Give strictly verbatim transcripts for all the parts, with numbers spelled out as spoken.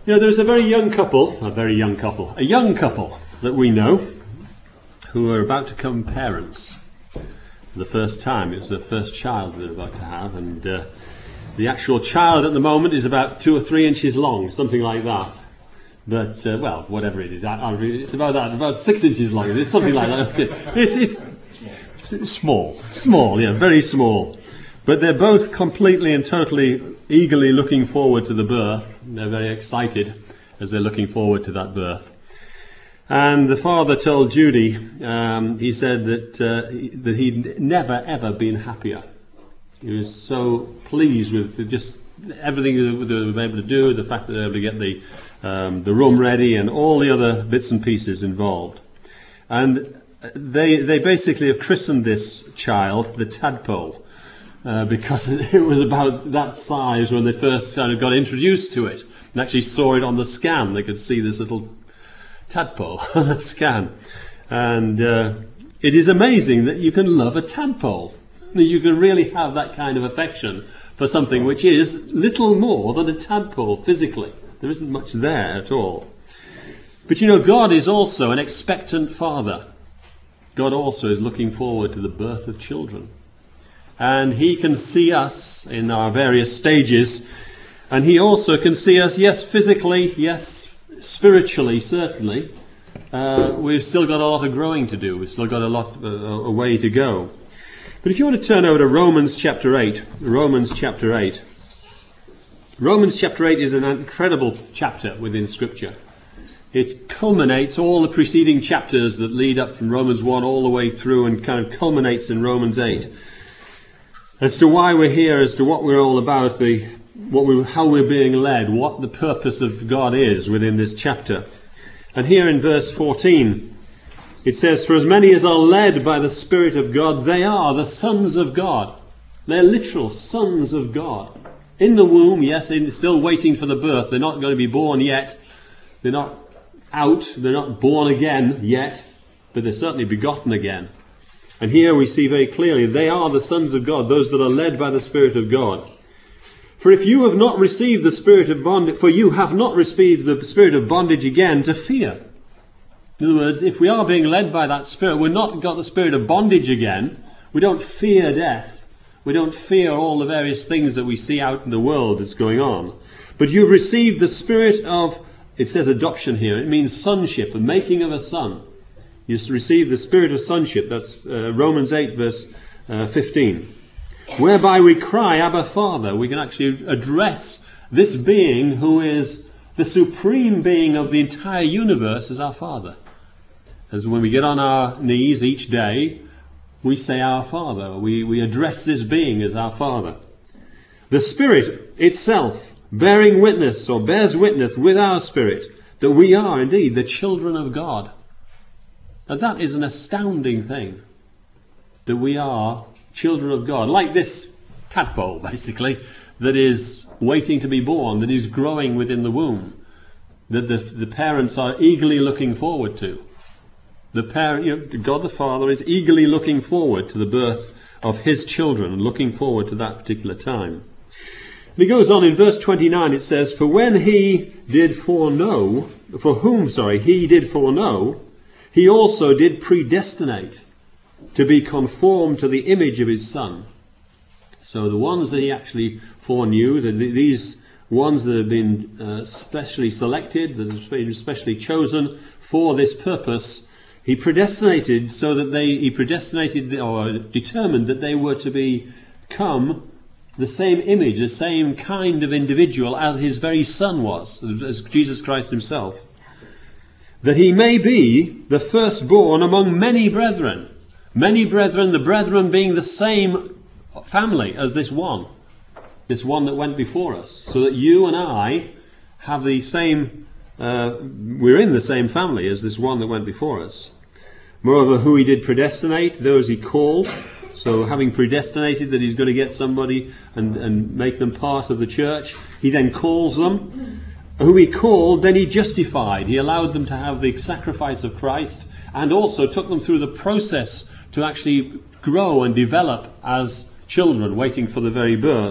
You know, there's a very young couple, a very young couple, a young couple that we know who are about to become parents for the first time. It's their first child they're about to have, and uh, the actual child at the moment is about two or three inches long, something like that. But, uh, well, whatever it is, I, I really, it's about that, about six inches long. It's something like that. It's, it's, it's small, small, yeah, very small. But they're both completely and totally eagerly looking forward to the birth. They're very excited as they're looking forward to that birth. And the father told Judy, um, he said that uh, he, that he'd never ever been happier. He was so pleased with just everything that they were able to do, the fact that they were able to get the um, the room ready and all the other bits and pieces involved. And they they basically have christened this child the Tadpole. Uh, because it was about that size when they first kind of got introduced to it and actually saw it on the scan. They could see this little tadpole on the scan. And uh, it is amazing that you can love a tadpole, that you can really have that kind of affection for something which is little more than a tadpole physically. There isn't much there at all. But you know, God is also an expectant father. God also is looking forward to the birth of children. And he can see us in our various stages. And he also can see us, yes, physically, yes, spiritually, certainly. Uh, we've still got a lot of growing to do. We've still got a lot, uh, a way to go. But if you want to turn over to Romans chapter eight, Romans chapter eight. Romans chapter eight is an incredible chapter within Scripture. It culminates all the preceding chapters that lead up from Romans one all the way through and kind of culminates in Romans eight. As to why we're here, as to what we're all about, the what we, how we're being led, what the purpose of God is within this chapter. And here in verse fourteen, it says, "For as many as are led by the Spirit of God, they are the sons of God." They're literal sons of God. In the womb, yes, in, still waiting for the birth. They're not going to be born yet. They're not out. They're not born again yet. But they're certainly begotten again. And here we see very clearly, they are the sons of God, those that are led by the Spirit of God. For if you have not received the spirit of bondage, for you have not received the spirit of bondage again to fear. In other words, if we are being led by that Spirit, we're not got the spirit of bondage again. We don't fear death. We don't fear all the various things that we see out in the world that's going on. But you've received the spirit of, it says adoption here, it means sonship, the making of a son. You receive the spirit of sonship. That's uh, Romans eight, verse uh, fifteen. Whereby we cry, Abba, Father. We can actually address this being who is the supreme being of the entire universe as our Father. As when we get on our knees each day, we say our Father. We, we address this being as our Father. The Spirit itself bearing witness or bears witness with our spirit that we are indeed the children of God. Now that is an astounding thing, that we are children of God, like this tadpole basically, that is waiting to be born, that is growing within the womb, that the, the parents are eagerly looking forward to. The parent, you know, God the Father is eagerly looking forward to the birth of his children and looking forward to that particular time. And he goes on in verse twenty-nine, it says, For when he did foreknow, for whom, sorry, he did foreknow, he also did predestinate to be conformed to the image of his Son. So the ones that he actually foreknew, the, these ones that have been uh, specially selected, that have been specially chosen for this purpose, he predestinated so that they, he predestinated or determined that they were to become the same image, the same kind of individual as his very Son was, as Jesus Christ himself. That he may be the firstborn among many brethren. Many brethren, the brethren being the same family as this one. This one that went before us. So that you and I have the same, uh, we're in the same family as this one that went before us. Moreover, who he did predestinate, those he called. So having predestinated that he's going to get somebody and, and make them part of the church, he then calls them. Who he called, then he justified. He allowed them to have the sacrifice of Christ and also took them through the process to actually grow and develop as children waiting for the very birth.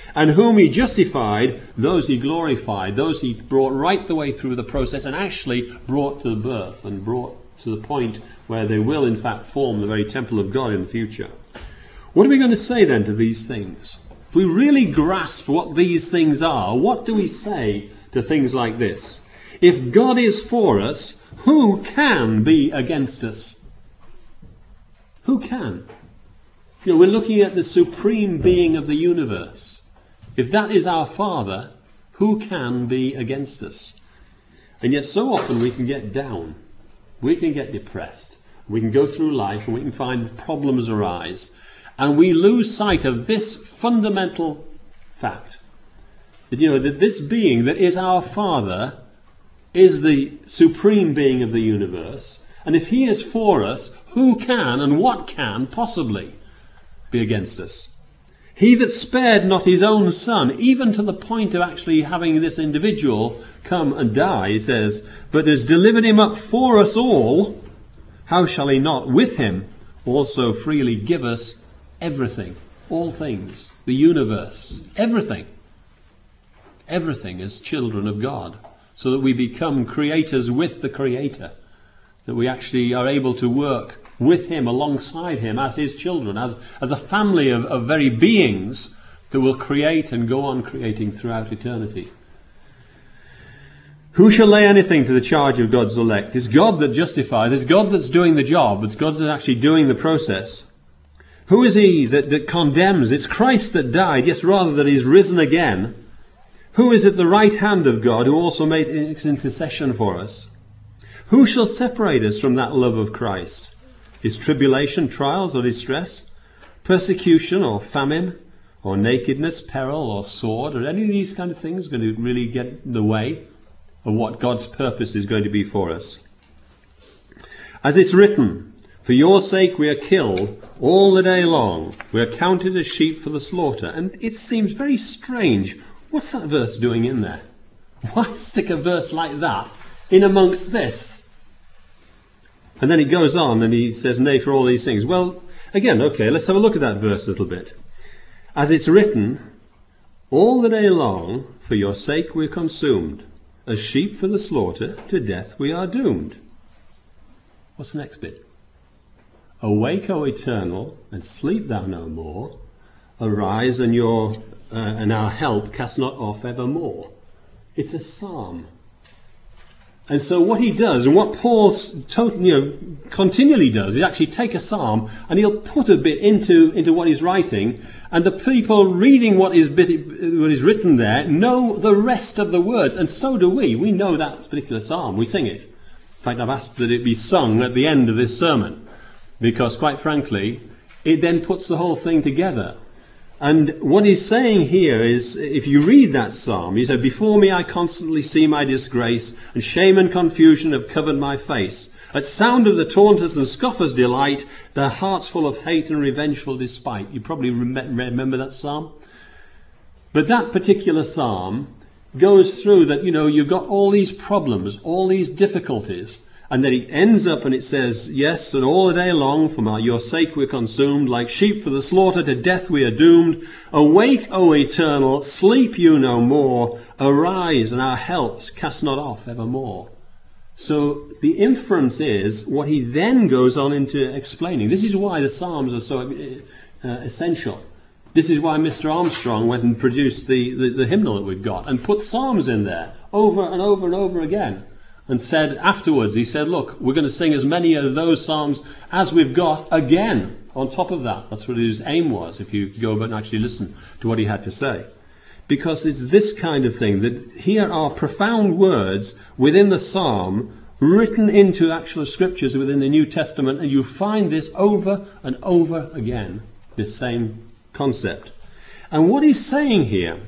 And whom he justified, those he glorified, those he brought right the way through the process and actually brought to the birth and brought to the point where they will in fact form the very temple of God in the future. What are we going to say then to these things? If we really grasp what these things are, what do we say to things like this? If God is for us, who can be against us? Who can? You know, we're looking at the supreme being of the universe. If that is our Father, who can be against us? And yet so often we can get down. We can get depressed. We can go through life and we can find problems arise. And we lose sight of this fundamental fact. That, you know, that this being that is our Father is the supreme being of the universe. And if he is for us, who can and what can possibly be against us? He that spared not his own son, even to the point of actually having this individual come and die, it says, but has delivered him up for us all, how shall he not with him also freely give us everything, all things, the universe, everything, everything as children of God, so that we become creators with the Creator, that we actually are able to work with him, alongside him, as his children, as, as a family of, of very beings that will create and go on creating throughout eternity. Who shall lay anything to the charge of God's elect? It's God that justifies. It's God that's doing the job. It's God that's actually doing the process. Who is he that, that condemns? It's Christ that died, yes, rather that he's risen again. Who is at the right hand of God, who also made intercession for us? Who shall separate us from that love of Christ? Is tribulation, trials, or distress, persecution, or famine, or nakedness, peril, or sword, or any of these kind of things going to really get in the way of what God's purpose is going to be for us? As it's written, for your sake we are killed all the day long. We are counted as sheep for the slaughter. And it seems very strange. What's that verse doing in there? Why stick a verse like that in amongst this? And then he goes on and he says, nay, for all these things. Well, again, okay, let's have a look at that verse a little bit. As it's written, all the day long, for your sake we're consumed. As sheep for the slaughter, to death we are doomed. What's the next bit? Awake, O eternal, and sleep thou no more. Arise, and your uh, and our help cast not off evermore. It's a psalm. And so what he does, and what Paul to, you know, continually does, is actually take a psalm and he'll put a bit into, into what he's writing, and the people reading what is, bit, what is written there know the rest of the words, and so do we. We know that particular psalm. We sing it. In fact, I've asked that it be sung at the end of this sermon, because quite frankly, it then puts the whole thing together. And what he's saying here is, if you read that psalm, he said, before me I constantly see my disgrace, and shame and confusion have covered my face. At sound of the taunters and scoffers' delight, their hearts full of hate and revengeful despite. You probably rem- remember that psalm. But that particular psalm goes through that, you know, you've got all these problems, all these difficulties, and then it ends up and it says, yes, and all the day long, for your sake we're consumed, like sheep for the slaughter, to death we are doomed. Awake, O eternal, sleep you no more. Arise, and our helps cast not off evermore. So the inference is what he then goes on into explaining. This is why the Psalms are so uh, essential. This is why Mister Armstrong went and produced the, the, the hymnal that we've got and put Psalms in there over and over and over again. And said afterwards, he said, look, we're going to sing as many of those psalms as we've got again on top of that. That's what his aim was, if you go back and actually listen to what he had to say. Because it's this kind of thing, that here are profound words within the psalm written into actual scriptures within the New Testament, and you find this over and over again, this same concept. And what he's saying here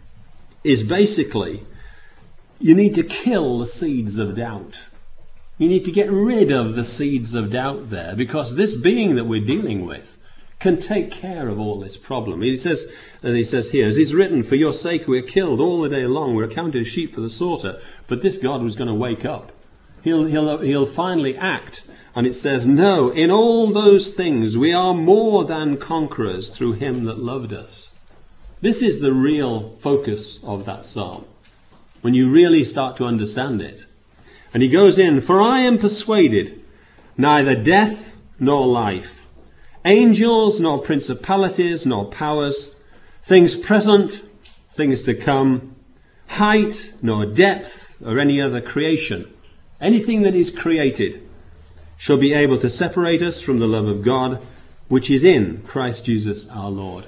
is basically, you need to kill the seeds of doubt. You need to get rid of the seeds of doubt there, because this being that we're dealing with can take care of all this problem. He says, and he says here, as it's written, for your sake we're killed all the day long, we're accounted as sheep for the slaughter. But this God was going to wake up. He'll, he'll, he'll finally act. And it says, no, in all those things we are more than conquerors through him that loved us. This is the real focus of that psalm, when you really start to understand it. And he goes in, "For I am persuaded, neither death nor life, angels nor principalities nor powers, things present, things to come, height nor depth or any other creation, anything that is created, shall be able to separate us from the love of God, which is in Christ Jesus our Lord."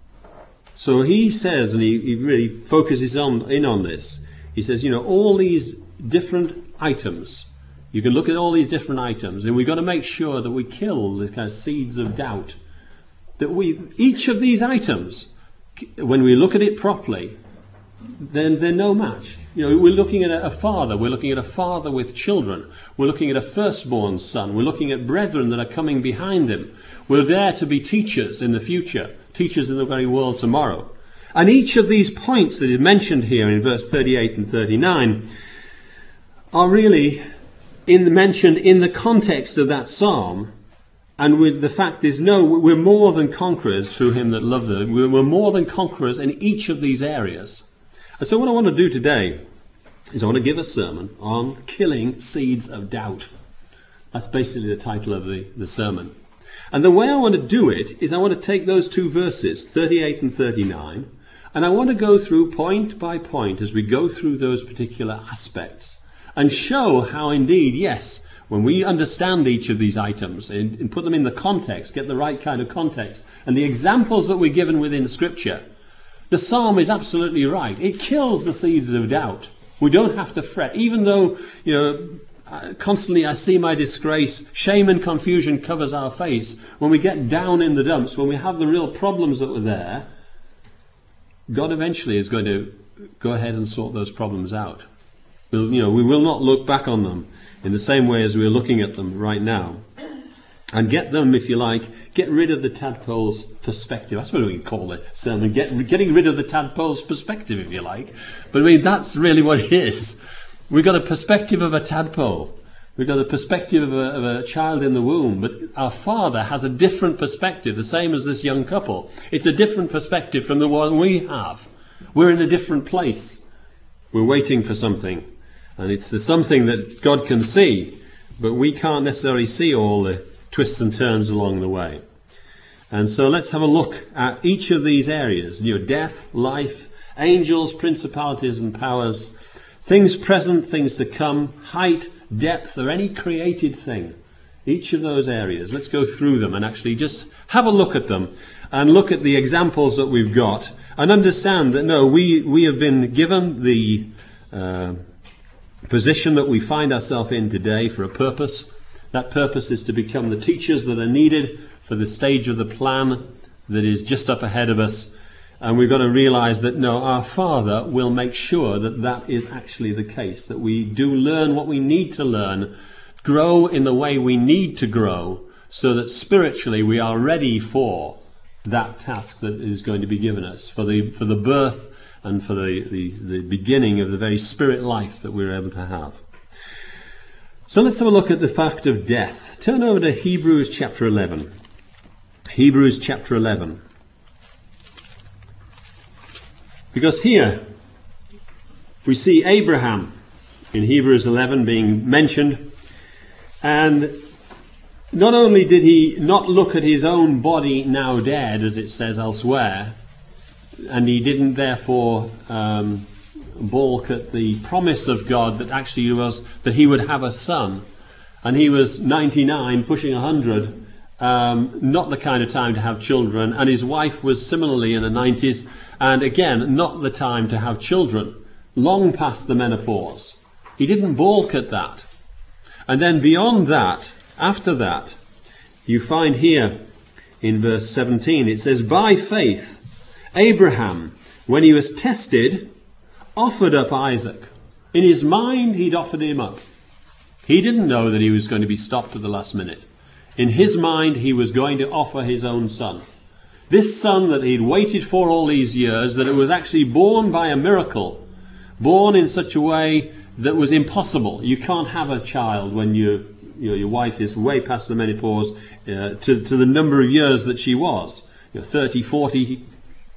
So he says, and he, he really focuses on, in on this, he says, you know, all these different items, you can look at all these different items, and we've got to make sure that we kill the kind of seeds of doubt. That we, each of these items, when we look at it properly, then they're no match. You know, we're looking at a, a father, we're looking at a father with children, we're looking at a firstborn son, we're looking at brethren that are coming behind him. We're there to be teachers in the future, teachers in the very world tomorrow. And each of these points that is mentioned here in verse thirty-eight and thirty-nine are really in, mentioned in the context of that psalm. And with the fact is, no, we're more than conquerors through him that loved us. We're more than conquerors in each of these areas. And so what I want to do today is I want to give a sermon on killing seeds of doubt. That's basically the title of the, the sermon. And the way I want to do it is I want to take those two verses, thirty-eight and thirty-nine, and I want to go through point by point as we go through those particular aspects and show how indeed, yes, when we understand each of these items and, and put them in the context, get the right kind of context, and the examples that we're given within Scripture, the psalm is absolutely right. It kills the seeds of doubt. We don't have to fret, even though, you know, constantly I see my disgrace, shame and confusion covers our face. When we get down in the dumps, when we have the real problems that were there, God eventually is going to go ahead and sort those problems out. We'll, you know, we will not look back on them in the same way as we're looking at them right now. And get them, if you like, get rid of the tadpole's perspective. That's what we can call it, sermon. Get, getting rid of the tadpole's perspective, if you like. But I mean, that's really what it is. We've got a perspective of a tadpole. We've got a perspective of a, of a child in the womb. But our Father has a different perspective, the same as this young couple. It's a different perspective from the one we have. We're in a different place. We're waiting for something. And it's the something that God can see. But we can't necessarily see all the twists and turns along the way. And so let's have a look at each of these areas. You know, death, life, angels, principalities and powers, things present, things to come, height, depth, or any created thing. Each of those areas. Let's go through them and actually just have a look at them and look at the examples that we've got and understand that, no, we, we have been given the uh, position that we find ourselves in today for a purpose. That purpose is to become the teachers that are needed for the stage of the plan that is just up ahead of us. And we've got to realize that, no, our Father will make sure that that is actually the case, that we do learn what we need to learn, grow in the way we need to grow, so that spiritually we are ready for that task that is going to be given us, for the, for the birth and for the, the, the beginning of the very spirit life that we're able to have. So let's have a look at the fact of death. Turn over to Hebrews chapter eleven. Hebrews chapter eleven. Because here we see Abraham in Hebrews eleven being mentioned. And not only did he not look at his own body now dead, as it says elsewhere, and he didn't therefore um, balk at the promise of God that actually was that he would have a son. And he was ninety-nine, pushing one hundred, um, not the kind of time to have children. And his wife was similarly in her nineties, and again, not the time to have children, long past the menopause. He didn't balk at that. And then beyond that, after that, you find here in verse seventeen, it says, "By faith, Abraham, when he was tested, offered up Isaac." In his mind, he'd offered him up. He didn't know that he was going to be stopped at the last minute. In his mind, he was going to offer his own son. This son that he'd waited for all these years, that it was actually born by a miracle, born in such a way that was impossible. You can't have a child when you, you know, your wife is way past the menopause uh, to, to the number of years that she was. You know, thirty, forty,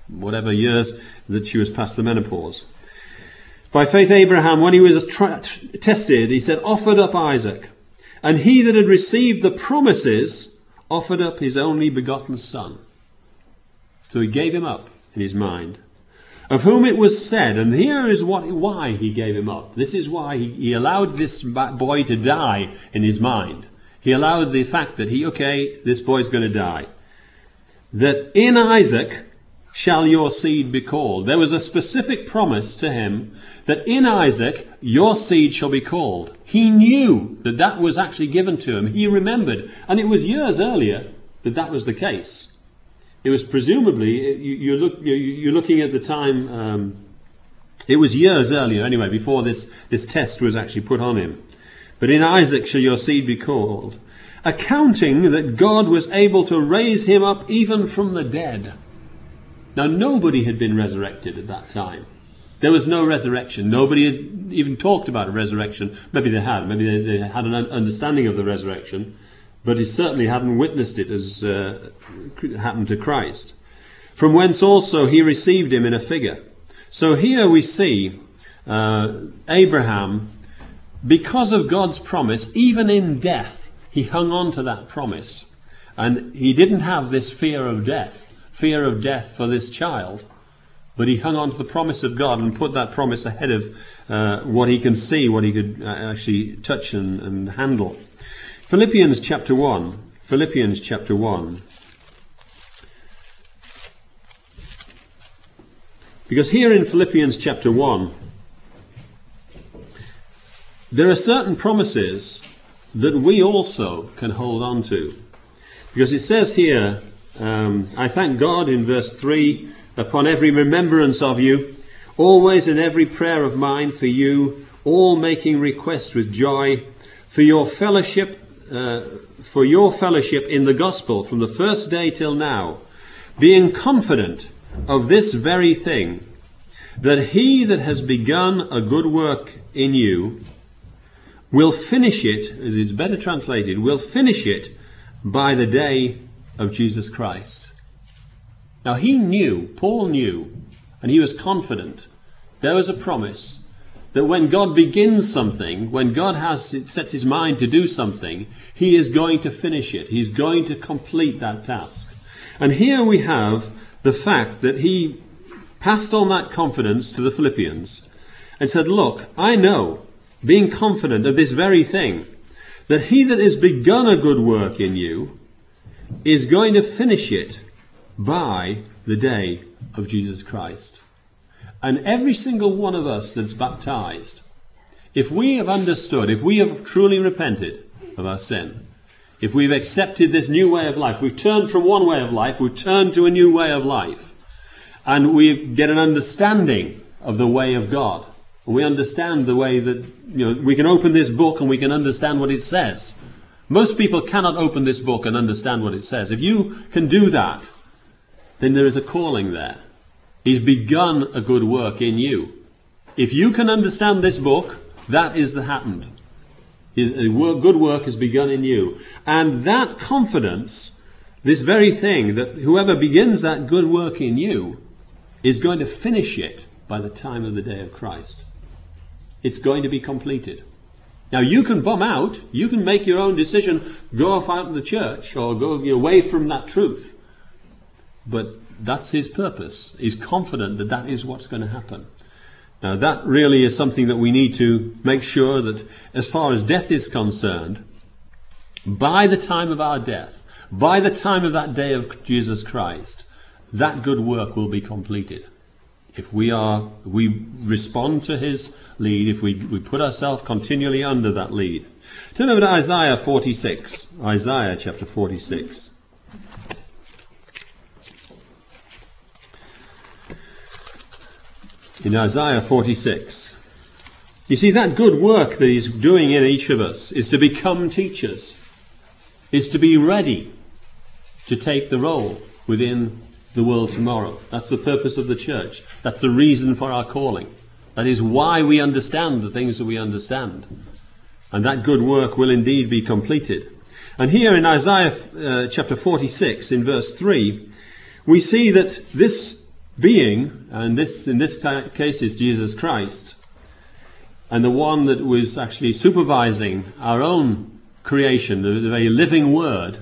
whatever years that she was past the menopause. By faith Abraham, when he was tra- tested, he said, offered up Isaac. And he that had received the promises offered up his only begotten son. So he gave him up in his mind. Of whom it was said, and here is what why he gave him up. This is why he, he allowed this boy to die in his mind. He allowed the fact that he, okay, this boy's going to die. That in Isaac shall your seed be called. There was a specific promise to him that in Isaac your seed shall be called. He knew that that was actually given to him. He remembered. And it was years earlier that that was the case. It was presumably, you, you look, you, you're looking at the time, um, it was years earlier anyway, before this, this test was actually put on him. But in Isaac shall your seed be called, accounting that God was able to raise him up even from the dead. Now, nobody had been resurrected at that time. There was no resurrection. Nobody had even talked about a resurrection. Maybe they had. Maybe they, they had an understanding of the resurrection. But he certainly hadn't witnessed it as uh, happened to Christ. From whence also he received him in a figure. So here we see uh, Abraham, because of God's promise, even in death, he hung on to that promise. And he didn't have this fear of death, fear of death for this child. But he hung on to the promise of God and put that promise ahead of uh, what he can see, what he could uh, actually touch and, and handle. Philippians chapter one. Philippians chapter one. Because here in Philippians chapter one, there are certain promises that we also can hold on to. Because it says here, um, I thank God in verse three, upon every remembrance of you, always in every prayer of mine for you, all making request with joy, for your fellowship Uh, for your fellowship in the gospel from the first day till now, being confident of this very thing, that he that has begun a good work in you will finish it, as it's better translated, will finish it by the day of Jesus Christ. Now he knew, Paul knew, and he was confident. There was a promise that when God begins something, when God has sets his mind to do something, he is going to finish it. He's going to complete that task. And here we have the fact that he passed on that confidence to the Philippians and said, look, I know, being confident of this very thing, that he that has begun a good work in you is going to finish it by the day of Jesus Christ. And every single one of us that's baptized, if we have understood, if we have truly repented of our sin, if we've accepted this new way of life, we've turned from one way of life, we've turned to a new way of life, and we get an understanding of the way of God, and we understand the way that, you know, we can open this book and we can understand what it says. Most people cannot open this book and understand what it says. If you can do that, then there is a calling there. He's begun a good work in you. If you can understand this book, that is the happened. A good work has begun in you. And that confidence, this very thing, that whoever begins that good work in you is going to finish it by the time of the day of Christ. It's going to be completed. Now you can bum out, you can make your own decision, go off out of the church or go away from that truth. But that's his purpose. He's confident that that is what's going to happen. Now that really is something that we need to make sure that as far as death is concerned, by the time of our death, by the time of that day of Jesus Christ, that good work will be completed. If we are, we respond to his lead, if we, we put ourselves continually under that lead. Turn over to Isaiah forty-six. Isaiah chapter forty-six. In Isaiah forty-six, you see, that good work that he's doing in each of us is to become teachers, is to be ready to take the role within the world tomorrow. That's the purpose of the church. That's the reason for our calling. That is why we understand the things that we understand. And that good work will indeed be completed. And here in Isaiah uh, chapter forty-six, in verse three, we see that this being, and this in this case is Jesus Christ, and the one that was actually supervising our own creation, the, the very living word,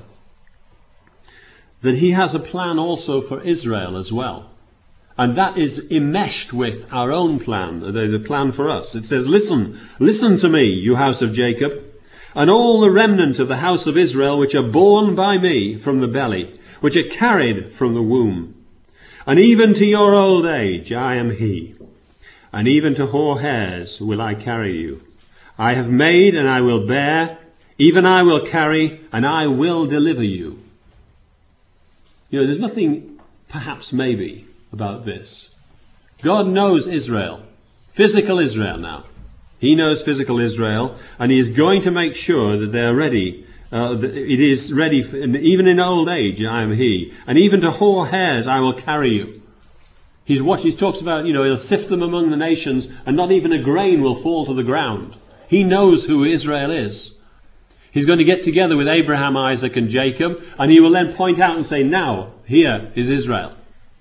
that he has a plan also for Israel as well. And that is enmeshed with our own plan, the, the plan for us. It says, listen, listen to me, you house of Jacob, and all the remnant of the house of Israel, which are born by me from the belly, which are carried from the womb. And even to your old age I am he, and even to hoar hairs will I carry you. I have made and I will bear, even I will carry, and I will deliver you. You know, there's nothing perhaps maybe about this. God knows Israel, physical Israel now. He knows physical Israel, and he is going to make sure that they're ready. Uh, that it is ready, for, even in old age, I am he. And even to hoar hairs, I will carry you. He's what he talks about, you know, he'll sift them among the nations, and not even a grain will fall to the ground. He knows who Israel is. He's going to get together with Abraham, Isaac, and Jacob, and he will then point out and say, now, here is Israel.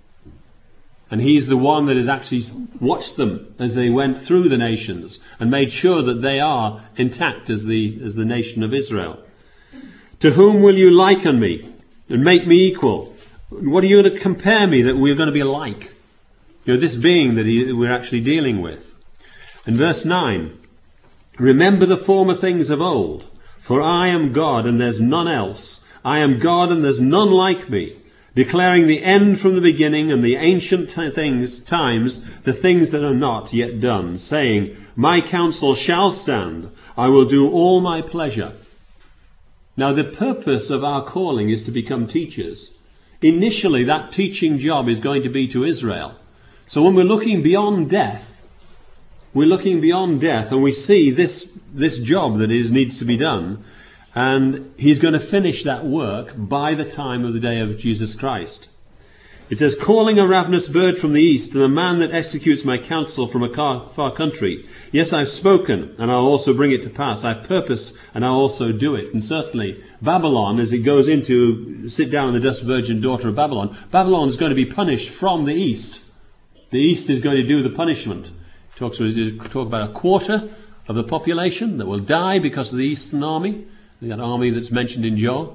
And he's the one that has actually watched them as they went through the nations and made sure that they are intact as the, as the nation of Israel. To whom will you liken me and make me equal? What are you going to compare me that we're going to be like? You know, this being that he, we're actually dealing with. In verse nine, remember the former things of old, for I am God and there's none else. I am God and there's none like me, declaring the end from the beginning and the ancient things, times, the things that are not yet done, saying, my counsel shall stand, I will do all my pleasure. Now the purpose of our calling is to become teachers. Initially that teaching job is going to be to Israel. So when we're looking beyond death, we're looking beyond death and we see this, this job that is needs to be done. And he's going to finish that work by the time of the day of Jesus Christ. It says, calling a ravenous bird from the east, and a man that executes my counsel from a far country. Yes, I've spoken, and I'll also bring it to pass. I've purposed, and I'll also do it. And certainly, Babylon, as it goes into sit down, the dust virgin daughter of Babylon, Babylon is going to be punished from the east. The east is going to do the punishment. It talks, talk about a quarter of the population that will die because of the eastern army. That army that's mentioned in Joel.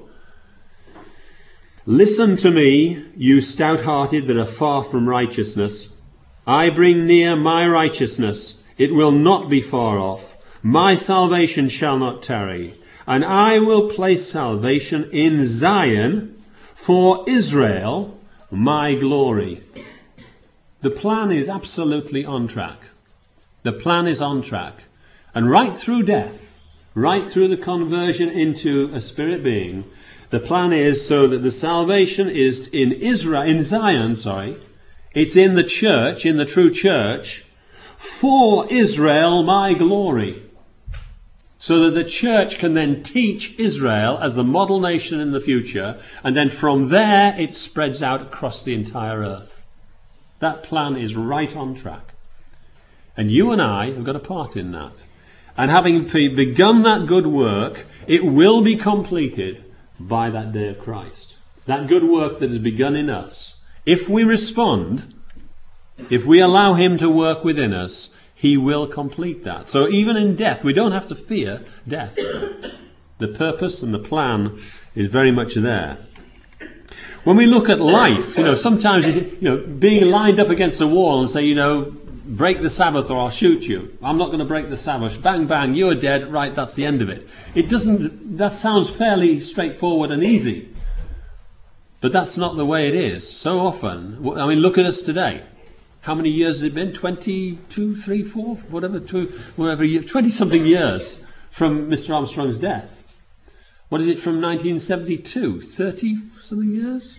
Listen to me, you stout-hearted that are far from righteousness. I bring near my righteousness. It will not be far off. My salvation shall not tarry. And I will place salvation in Zion for Israel, my glory. The plan is absolutely on track. The plan is on track. And right through death, right through the conversion into a spirit being, the plan is so that the salvation is in Israel, in Zion, sorry. It's in the church, in the true church, for Israel, my glory. So that the church can then teach Israel as the model nation in the future, and then from there it spreads out across the entire earth. That plan is right on track. And you and I have got a part in that. And having begun that good work, it will be completed by that day of Christ. That good work that has begun in us. If we respond, if we allow him to work within us, he will complete that. So even in death, we don't have to fear death. The purpose and the plan is very much there. When we look at life, you know, sometimes, you know, being lined up against a wall and say, you know, break the Sabbath or I'll shoot you. I'm not going to break the Sabbath. Bang, bang, you're dead. Right, that's the end of it. It doesn't, that sounds fairly straightforward and easy. But that's not the way it is. So often, I mean, look at us today. How many years has it been? twenty-two, three, four, whatever, two, whatever, twenty-something years from Mister Armstrong's death. What is it from nineteen seventy-two? thirty-something years?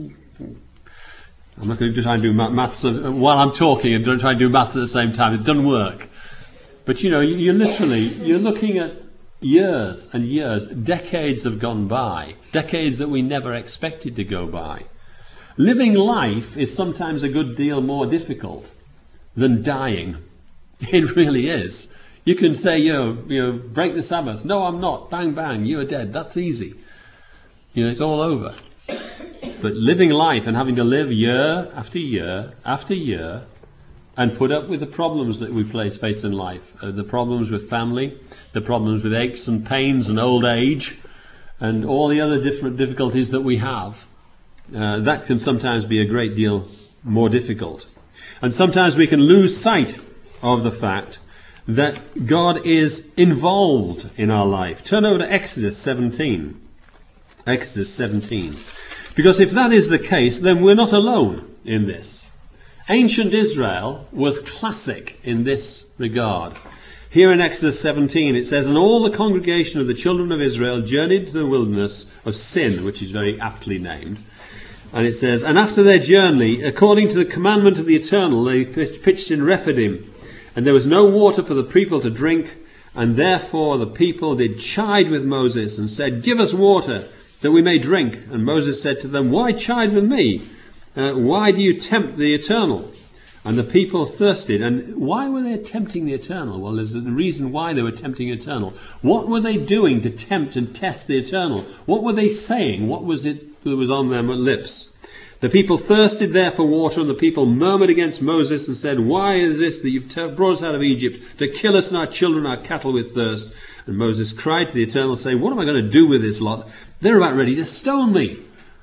I'm not going to try and do maths while I'm talking and don't try and do maths at the same time. It doesn't work. But you know, you're literally, you're looking at years and years, decades have gone by, decades that we never expected to go by. Living life is sometimes a good deal more difficult than dying. It really is. You can say, you know, you know, break the Sabbath. No, I'm not. Bang, bang, you're dead. That's easy. You know, it's all over. but living life and having to live year after year after year and put up with the problems that we face in life, uh, the problems with family, the problems with aches and pains and old age, and all the other different difficulties that we have, uh, that can sometimes be a great deal more difficult. And sometimes we can lose sight of the fact that God is involved in our life. Turn over to Exodus seventeen. Exodus seventeen. Because if that is the case, then we're not alone in this. Ancient Israel was classic in this regard. Here in Exodus seventeen it says, "And all the congregation of the children of Israel journeyed to the wilderness of Sin," which is very aptly named. And it says, "And after their journey, according to the commandment of the Eternal, they pitched in Rephidim. And there was no water for the people to drink. And therefore the people did chide with Moses and said, 'Give us water, that we may drink.' And Moses said to them, 'Why chide with me? Uh, why do you tempt the Eternal?' And the people thirsted." And why were they tempting the Eternal? Well, there's a reason why they were tempting the Eternal. What were they doing to tempt and test the Eternal? What were they saying? What was it that was on their lips? "The people thirsted there for water, and the people murmured against Moses and said, 'Why is this that you've brought us out of Egypt to kill us and our children, our cattle with thirst?' And Moses cried to the Eternal, saying, 'What am I going to do with this lot? They're about ready to stone me.'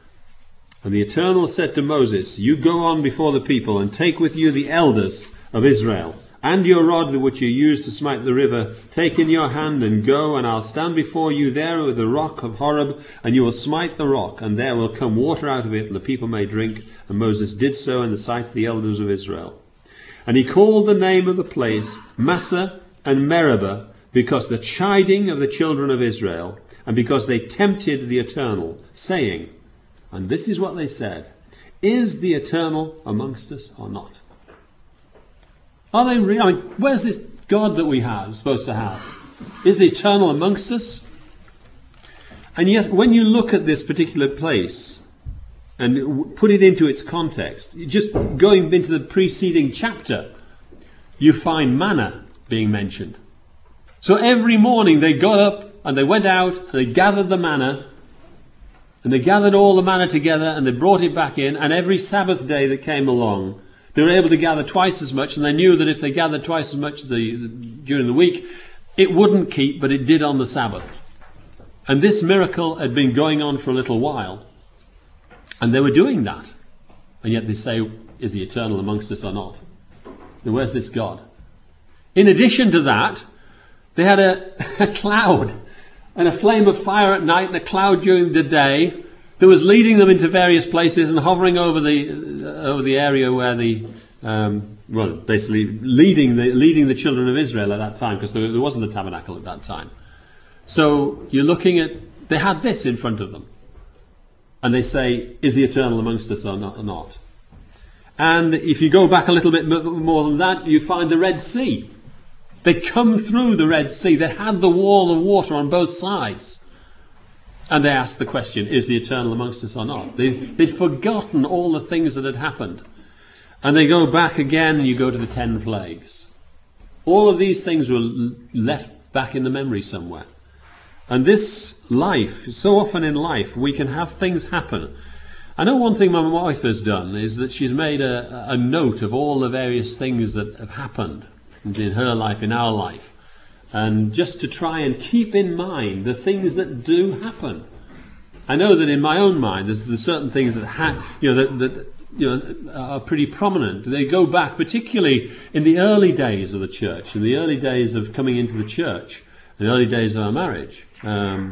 And the Eternal said to Moses, 'You go on before the people, and take with you the elders of Israel, and your rod which you used to smite the river, take in your hand and go, and I'll stand before you there with the rock of Horeb, and you will smite the rock, and there will come water out of it, and the people may drink.' And Moses did so in the sight of the elders of Israel. And he called the name of the place Massah and Meribah, because the chiding of the children of Israel, and because they tempted the Eternal, saying," and this is what they said, "Is the Eternal amongst us or not?" Are they real? I mean, where's this God that we have supposed to have? Is the Eternal amongst us? And yet, when you look at this particular place and put it into its context, just going into the preceding chapter, you find manna being mentioned. So every morning they got up and they went out and they gathered the manna, and they gathered all the manna together and they brought it back in, and every Sabbath day that came along, they were able to gather twice as much, and they knew that if they gathered twice as much the, the, during the week, it wouldn't keep, but it did on the Sabbath. And this miracle had been going on for a little while, and they were doing that. And yet they say, "Is the Eternal amongst us or not?" Now, where's this God? In addition to that, they had a, a cloud and a flame of fire at night and a cloud during the day that was leading them into various places and hovering over the uh, over the area where the um, well, basically leading the leading the children of Israel at that time, because there, there wasn't the tabernacle at that time. So you're looking at, they had this in front of them, and they say, "Is the Eternal amongst us or not?" Or not? And if you go back a little bit more than that, you find the Red Sea. They come through the Red Sea. They had the wall of water on both sides. And they asked the question, "Is the Eternal amongst us or not?" They, they'd forgotten all the things that had happened. And they go back again, and you go to the ten plagues. All of these things were left back in the memory somewhere. And this life, so often in life, we can have things happen. I know one thing my wife has done is that she's made a, a note of all the various things that have happened in her life, in our life. And just to try and keep in mind the things that do happen. I know that in my own mind, there's, there's certain things that, ha- you know, that, that you know, are pretty prominent. They go back, particularly in the early days of the church, in the early days of coming into the church, in the early days of our marriage. Um,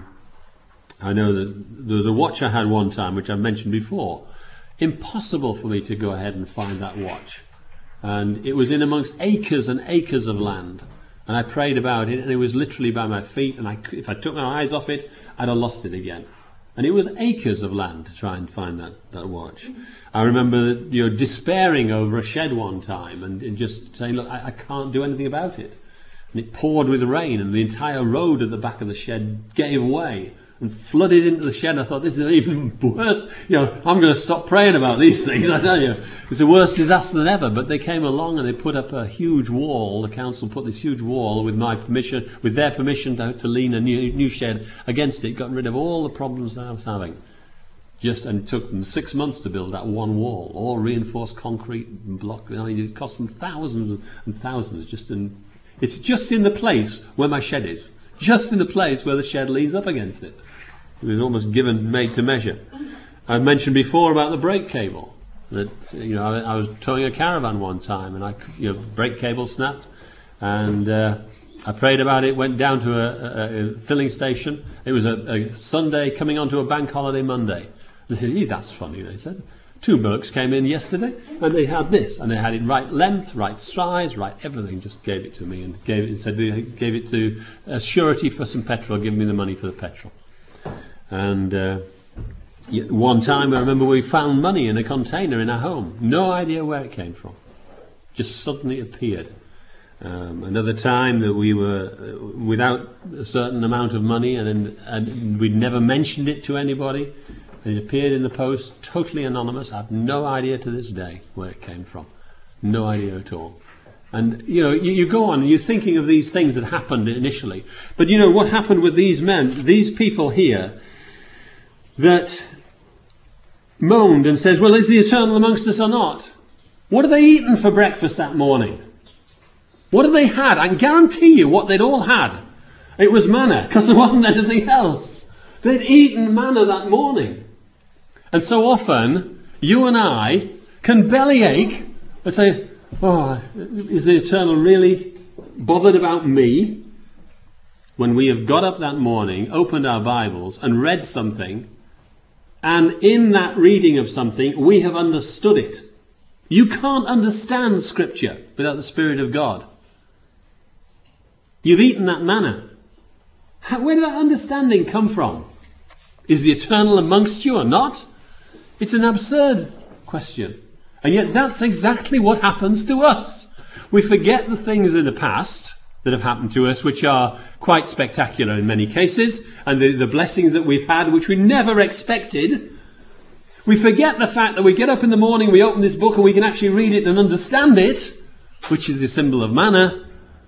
I know that there was a watch I had one time, which I've mentioned before. Impossible for me to go ahead and find that watch. And it was in amongst acres and acres of land. And I prayed about it, and it was literally by my feet, and I, if I took my eyes off it, I'd have lost it again. And it was acres of land to try and find that, that watch. I remember, you know, despairing over a shed one time, and, and just saying, "Look, I, I can't do anything about it." And it poured with rain, and the entire road at the back of the shed gave way and flooded into the shed. I thought, this is even worse. You know, I'm going to stop praying about these things, I tell you. It's a worse disaster than ever. But they came along and they put up a huge wall. The council put this huge wall with my permission, with their permission to, to lean a new, new shed against it. Got rid of all the problems that I was having. Just and it took them six months to build that one wall, all reinforced concrete and block. I mean, it cost them thousands and thousands. Just in, it's just in the place where my shed is, just in the place where the shed leans up against it. It was almost given, made to measure. I mentioned before about the brake cable. That you know, I, I was towing a caravan one time, and I, you know, brake cable snapped, and uh, I prayed about it. Went down to a, a, a filling station. It was a, a Sunday coming onto a bank holiday Monday. They said, "Hey, that's funny." They said, two blokes came in yesterday, and they had this, and they had it right length, right size, right everything. Just gave it to me, and gave it and said, they gave it to as surety for some petrol. Give me the money for the petrol. And uh, one time, I remember we found money in a container in our home. No idea where it came from. Just suddenly appeared. Um, another time that we were uh, without a certain amount of money, and, and we'd never mentioned it to anybody. And it appeared in the post, totally anonymous. I have no idea to this day where it came from. No idea at all. And, you know, you, you go on and you're thinking of these things that happened initially. But, you know, what happened with these men, these people here, that moaned and says, well, is the eternal amongst us or not? What had they eaten for breakfast that morning? What had they had? I can guarantee you what they'd all had. It was manna, because there wasn't anything else. They'd eaten manna that morning. And so often, you and I can bellyache and say, oh, is the eternal really bothered about me? When we have got up that morning, opened our Bibles and read something, and in that reading of something, we have understood it. You can't understand Scripture without the Spirit of God. You've eaten that manna. How, where did that understanding come from? Is the eternal amongst you or not? It's an absurd question. And yet that's exactly what happens to us. We forget the things in the past that have happened to us, which are quite spectacular in many cases, and the, the blessings that we've had, which we never expected. We forget the fact that we get up in the morning, we open this book, and we can actually read it and understand it, which is the symbol of manna.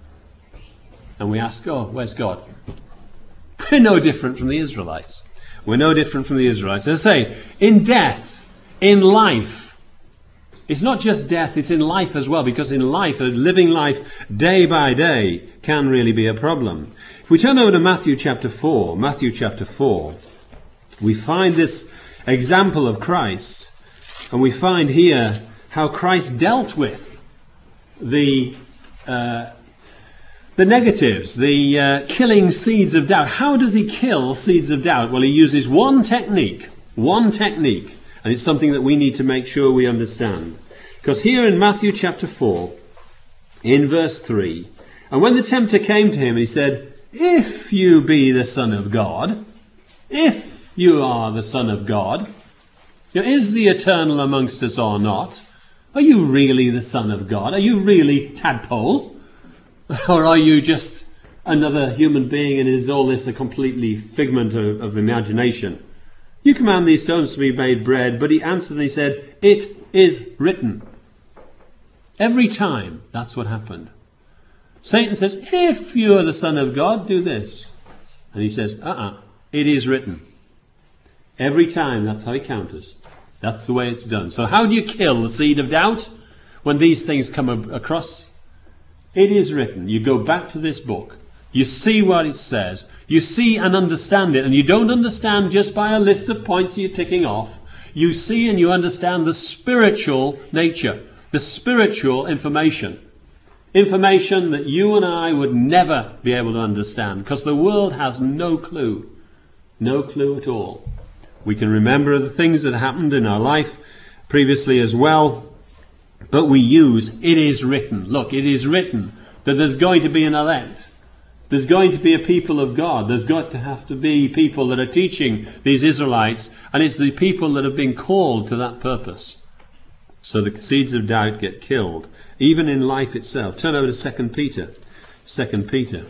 And we ask, oh, where's God? We're no different from the Israelites. We're no different from the Israelites. As I say, in death, in life, it's not just death, it's in life as well, because in life, living life day by day can really be a problem. If we turn over to Matthew chapter four, Matthew chapter four, we find this example of Christ, and we find here how Christ dealt with the uh, the negatives, the uh, killing seeds of doubt. How does he kill seeds of doubt? Well, he uses one technique, one technique. And it's something that we need to make sure we understand. Because here in Matthew chapter four, in verse three, and when the tempter came to him, he said, if you be the Son of God, if you are the Son of God, you know, is the eternal amongst us or not? Are you really the Son of God? Are you really tadpole? Or are you just another human being, and is all this a completely figment of, of imagination? You command these stones to be made bread. But he answered and he said, it is written. Every time, that's what happened. Satan says, if you are the Son of God, do this. And he says, uh-uh, it is written. Every time, that's how he counters. That's the way it's done. So how do you kill the seed of doubt? When these things come across, it is written. You go back to this book. You see what it says. You see and understand it. And you don't understand just by a list of points you're ticking off. You see and you understand the spiritual nature, the spiritual information. Information that you and I would never be able to understand, because the world has no clue. No clue at all. We can remember the things that happened in our life previously as well. But we use, it is written. Look, it is written that there's going to be an elect. There's going to be a people of God. There's got to have to be people that are teaching these Israelites, and it's the people that have been called to that purpose. So the seeds of doubt get killed, even in life itself. Turn over to Second Peter. Second Peter.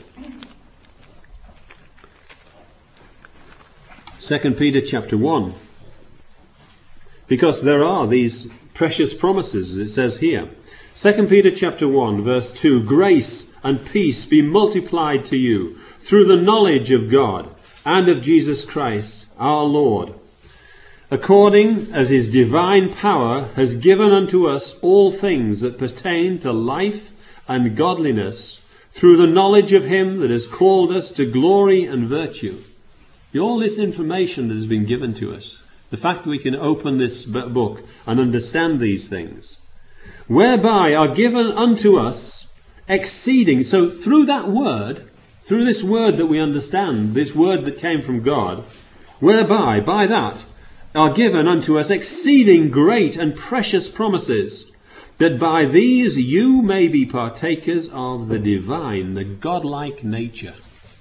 Second Peter chapter one. Because there are these precious promises, it says here. Second Peter chapter one, verse two, grace and peace be multiplied to you through the knowledge of God and of Jesus Christ our Lord. according as his divine power has given unto us all things that pertain to life and godliness, through the knowledge of him that has called us to glory and virtue. All this information that has been given to us, the fact that we can open this book and understand these things, whereby are given unto us exceeding. So through that word, through this word that we understand, this word that came from God, whereby, by that, are given unto us exceeding great and precious promises, that by these you may be partakers of the divine, the godlike nature.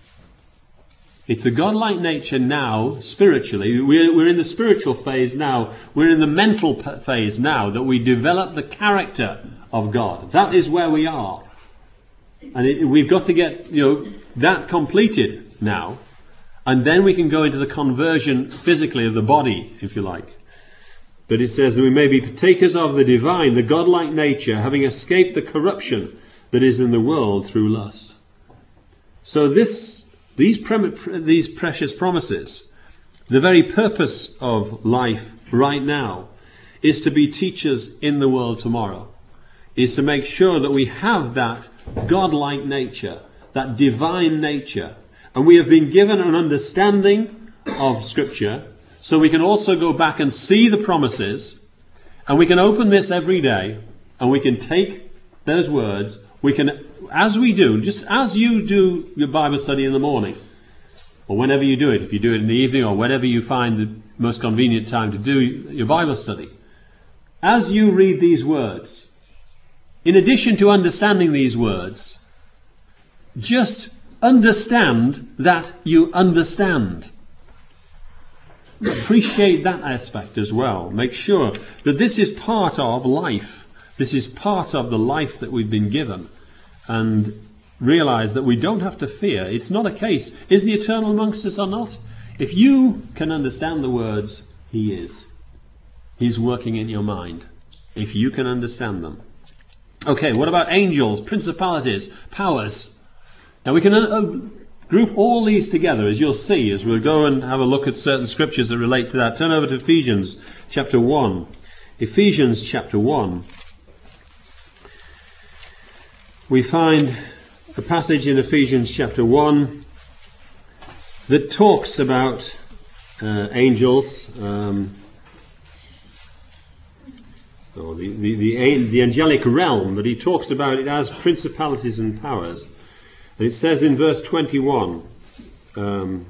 It's a godlike nature now, spiritually. We're, we're in the spiritual phase now. We're in the mental phase now, that we develop the character of God. That is where we are. And it, we've got to get, you know, that completed now. And then we can go into the conversion physically of the body, if you like. But it says that we may be partakers of the divine, the godlike nature, having escaped the corruption that is in the world through lust. So this, these, pre- these precious promises, the very purpose of life right now, is to be teachers in the world tomorrow. Is to make sure that we have that godlike nature, that divine nature. And we have been given an understanding of Scripture, so we can also go back and see the promises, and we can open this every day, and we can take those words, we can, as we do, just as you do your Bible study in the morning, or whenever you do it, if you do it in the evening, or whenever you find the most convenient time to do your Bible study, as you read these words, in addition to understanding these words, just understand that you understand. Appreciate that aspect as well. Make sure that this is part of life. This is part of the life that we've been given. And realize that we don't have to fear. It's not a case, is the Eternal amongst us or not? If you can understand the words, he is. He's working in your mind. If you can understand them. Okay, what about angels, principalities, powers? Now we can uh, group all these together, as you'll see, as we'll go and have a look at certain scriptures that relate to that. Turn over to Ephesians chapter one. Ephesians chapter one. We find a passage in Ephesians chapter one that talks about uh, angels, um, or the, the, the, the angelic realm, that he talks about it as principalities and powers. And it says in verse twenty-one, um,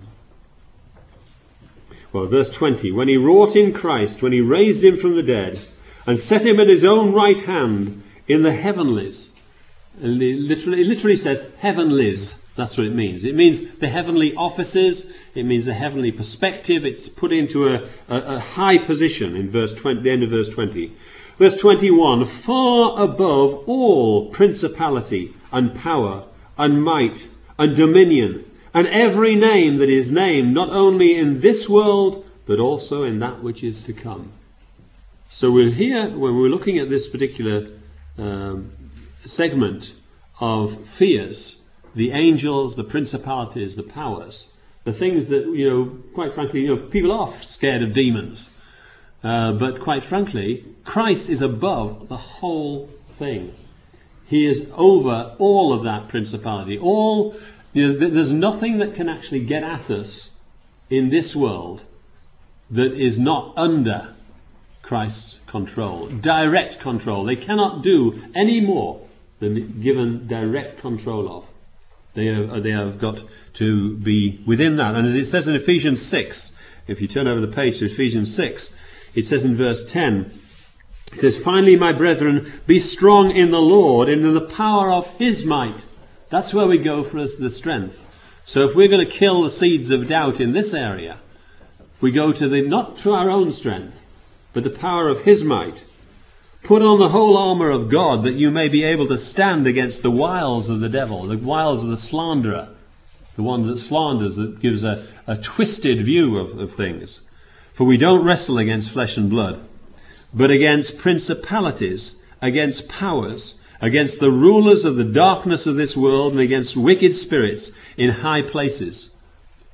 well, verse twenty, when he wrought in Christ, when he raised him from the dead, and set him at his own right hand in the heavenlies. And it literally, it literally says heavenlies. That's what it means. It means the heavenly offices. It means the heavenly perspective. It's put into a, a, a high position in verse twenty, the end of verse twenty. Verse twenty-one, far above all principality and power and might and dominion and every name that is named, not only in this world but also in that which is to come. So we're here, when we're looking at this particular um, segment of fears, the angels, the principalities, the powers, the things that, you know, quite frankly, you know, people are scared of demons. Uh, but quite frankly, Christ is above the whole thing. He is over all of that principality. All, you know, th- there's nothing that can actually get at us in this world that is not under Christ's control, direct control. They cannot do any more than given direct control of. They have, they have got to be within that. And as it says in Ephesians six, if you turn over the page to Ephesians six, it says in verse ten, it says, finally, my brethren, be strong in the Lord and in the power of his might. That's where we go for us the strength. So if we're going to kill the seeds of doubt in this area, we go to the, not through our own strength, but the power of his might. Put on the whole armour of God, that you may be able to stand against the wiles of the devil, the wiles of the slanderer, the one that slanders, that gives a, a twisted view of, of things. For we don't wrestle against flesh and blood, but against principalities, against powers, against the rulers of the darkness of this world, and against wicked spirits in high places.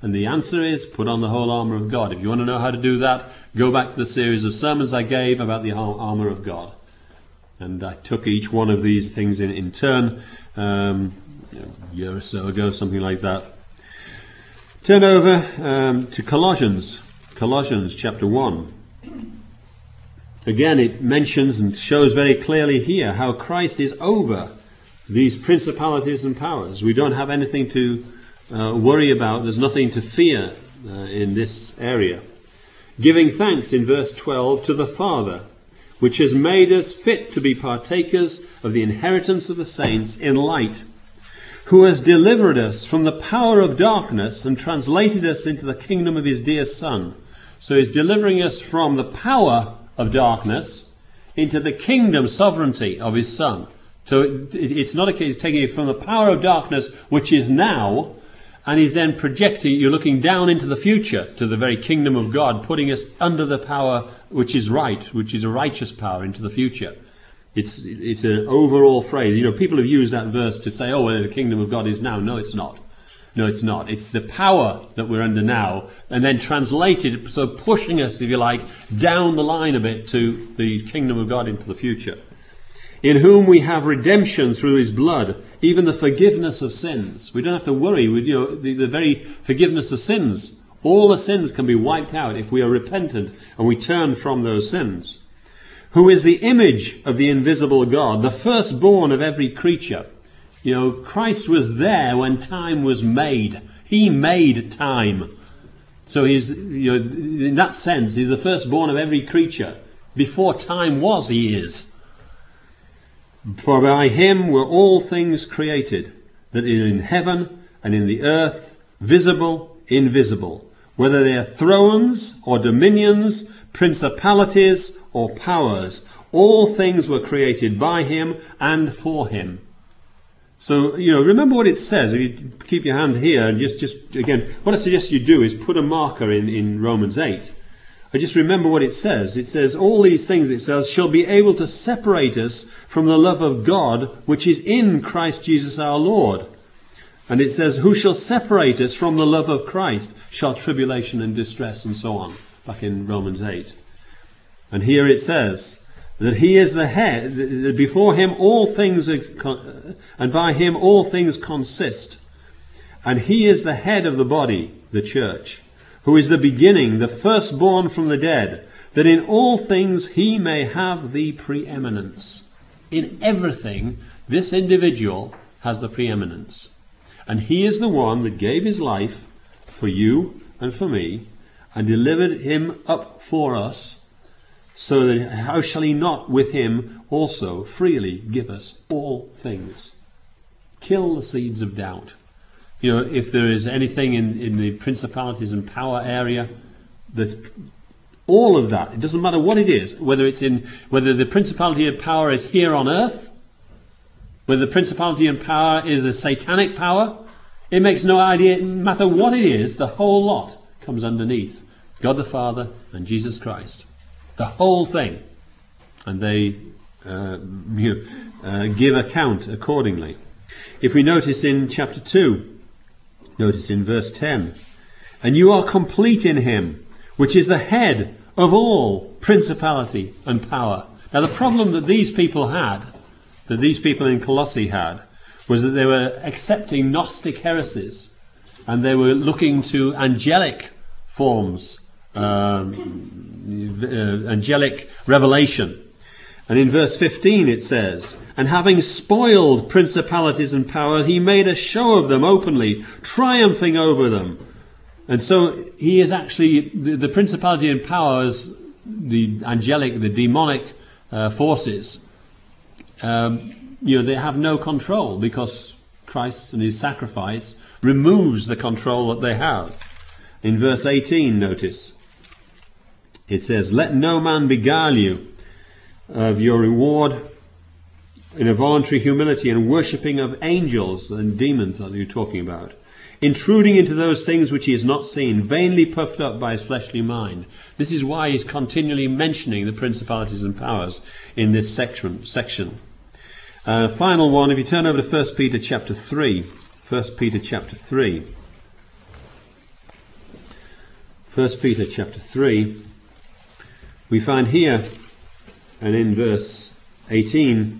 And the answer is, put on the whole armour of God. If you want to know how to do that, go back to the series of sermons I gave about the armour of God. And I took each one of these things in, in turn, um, a year or so ago, something like that. Turn over um, to Colossians, Colossians chapter one. Again, it mentions and shows very clearly here how Christ is over these principalities and powers. We don't have anything to uh, worry about. There's nothing to fear uh, in this area. Giving thanks in verse twelve to the Father, which has made us fit to be partakers of the inheritance of the saints in light, who has delivered us from the power of darkness and translated us into the kingdom of his dear Son. So he's delivering us from the power of darkness into the kingdom sovereignty of his Son. So it, it's not a case of taking it from the power of darkness, which is now, and he's then projecting, you're looking down into the future to the very kingdom of God, putting us under the power which is right, which is a righteous power into the future. It's it's an overall phrase. You know, people have used that verse to say, oh, well, the kingdom of God is now. No, it's not. No, it's not. It's the power that we're under now, and then translated, so pushing us, if you like, down the line a bit to the kingdom of God into the future. In whom we have redemption through his blood, even the forgiveness of sins. We don't have to worry with, you know, the, the very forgiveness of sins. All the sins can be wiped out if we are repentant and we turn from those sins. Who is the image of the invisible God, the firstborn of every creature. You know, Christ was there when time was made. He made time. So he's, you know, in that sense, he's the firstborn of every creature. Before time was, he is. For by him were all things created, that are in heaven and in the earth, visible, invisible, whether they are thrones or dominions, principalities or powers. All things were created by him and for him. So, you know, remember what it says. If you keep your hand here, and just, just again, what I suggest you do is put a marker in, in Romans eight. I just remember what it says. It says, all these things, it says, shall be able to separate us from the love of God, which is in Christ Jesus our Lord. And it says, who shall separate us from the love of Christ? Shall tribulation and distress, and so on, back in Romans eight. And here it says that he is the head, that before him all things, and by him all things consist. And he is the head of the body, the church, who is the beginning, the firstborn from the dead, that in all things he may have the preeminence. In everything, this individual has the preeminence. And he is the one that gave his life for you and for me, and delivered him up for us, so that how shall he not with him also freely give us all things? Kill the seeds of doubt. You know, if there is anything in, in the principalities and power area, that all of that, it doesn't matter what it is, whether it's in, whether the principality and power is here on earth, whether the principality and power is a satanic power, it makes no idea, no matter what it is, the whole lot comes underneath God the Father and Jesus Christ. The whole thing. And they uh, you know, uh, give account accordingly. If we notice in chapter two, notice in verse ten, and you are complete in him, which is the head of all principality and power. Now the problem that these people had, that these people in Colossae had, was that they were accepting Gnostic heresies, and they were looking to angelic forms, um, uh, angelic revelation. And in verse fifteen it says, and having spoiled principalities and power, he made a show of them openly, triumphing over them. And so he is actually, the, the principality and powers, the angelic, the demonic uh, forces, um, you know, they have no control, because Christ and his sacrifice removes the control that they have. In verse eighteen, notice, it says, let no man beguile you of your reward in a voluntary humility and worshipping of angels and demons that you're talking about, intruding into those things which he has not seen, vainly puffed up by his fleshly mind. This is why he's continually mentioning the principalities and powers in this section. section. Uh, final one, if you turn over to First Peter chapter three. First Peter chapter three. First Peter chapter three, we find here, and in verse eighteen,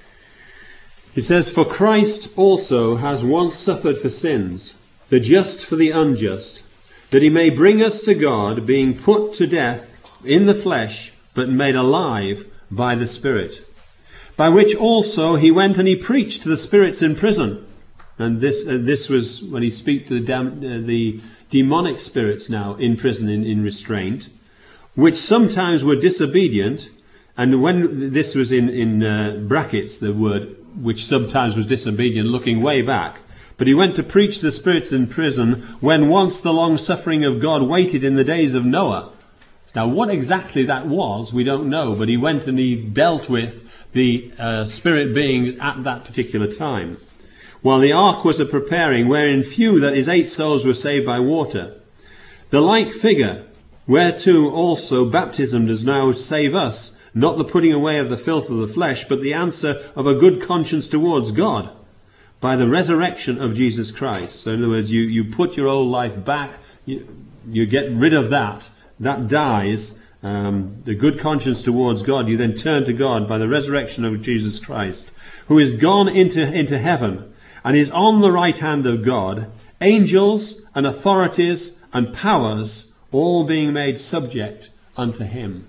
it says, "For Christ also has once suffered for sins, the just for the unjust, that he may bring us to God, being put to death in the flesh, but made alive by the Spirit. By which also he went and he preached to the spirits in prison." And this uh, this was when he speak to the, dam- uh, the demonic spirits now in prison, in, in restraint, which sometimes were disobedient. And when this was in, in uh, brackets, the word, which sometimes was disobedient, looking way back. But he went to preach to the spirits in prison when once the long suffering of God waited in the days of Noah. Now, what exactly that was, we don't know, but he went and he dealt with the uh, spirit beings at that particular time. While the ark was a preparing, wherein few, that is, eight souls, were saved by water. The like figure, whereto also baptism does now save us, not the putting away of the filth of the flesh, but the answer of a good conscience towards God, by the resurrection of Jesus Christ. So in other words, you, you put your old life back, you, you get rid of that. That dies, um, the good conscience towards God. You then turn to God by the resurrection of Jesus Christ, who is gone into, into heaven and is on the right hand of God, angels and authorities and powers all being made subject unto him.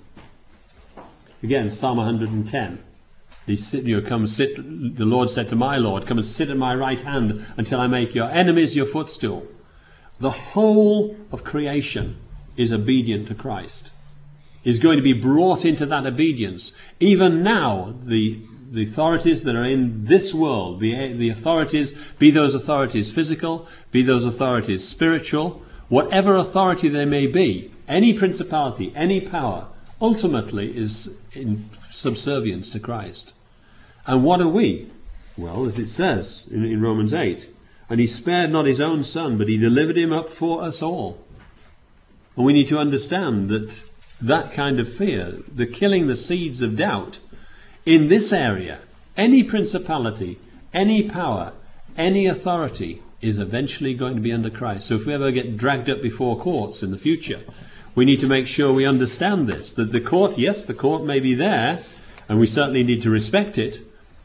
Again, Psalm one hundred ten. He sit, you know, come sit, the Lord said to my Lord, "Come and sit at my right hand until I make your enemies your footstool." The whole of creation is obedient to Christ, is going to be brought into that obedience. Even now, the the authorities that are in this world, the, the authorities, be those authorities physical, be those authorities spiritual, whatever authority they may be, any principality, any power, ultimately is in subservience to Christ. And what are we? Well, as it says in, in Romans eight, "And he spared not his own son, but he delivered him up for us all." And we need to understand that that kind of fear, the killing the seeds of doubt, in this area, any principality, any power, any authority is eventually going to be under Christ. So if we ever get dragged up before courts in the future, we need to make sure we understand this, that the court, yes, the court may be there, and we certainly need to respect it,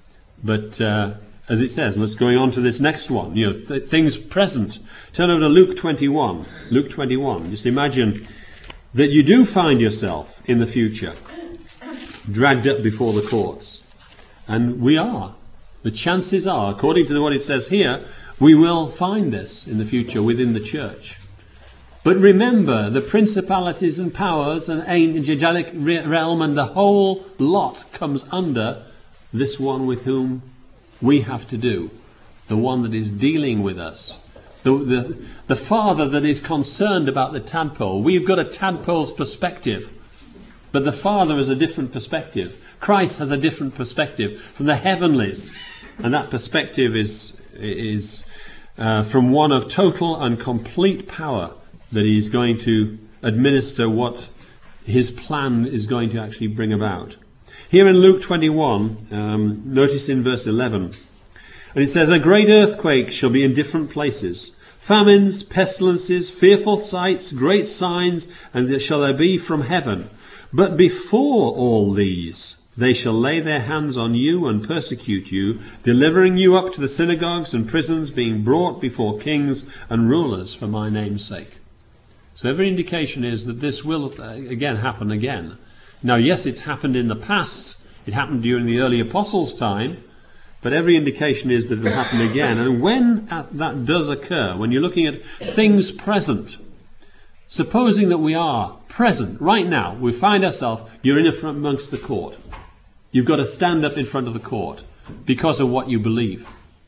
but uh, as it says, let's go on to this next one, you know, th- things present. Turn over to Luke twenty-one. Luke twenty-one. Just imagine that you do find yourself in the future dragged up before the courts. And we are. The chances are, according to what it says here, we will find this in the future within the church. But remember, the principalities and powers and angelic realm and the whole lot comes under this one with whom we have to do, the one that is dealing with us, the, the, the Father that is concerned about the tadpole. We've got a tadpole's perspective, but the Father has a different perspective. Christ has a different perspective from the heavenlies, and that perspective is, is uh, from one of total and complete power, that he's going to administer what his plan is going to actually bring about. Here in Luke twenty-one, um, notice in verse eleven, and it says, "A great earthquake shall be in different places, famines, pestilences, fearful sights, great signs, and there shall there be from heaven. But before all these, they shall lay their hands on you and persecute you, delivering you up to the synagogues and prisons, being brought before kings and rulers for my name's sake." So every indication is that this will again happen again. Now, yes, it's happened in the past. It happened during the early apostles' time. But every indication is that it will happen again. And when that does occur, when you're looking at things present, supposing that we are present right now, we find ourselves, you're in amongst the court. You've got to stand up in front of the court because of what you believe.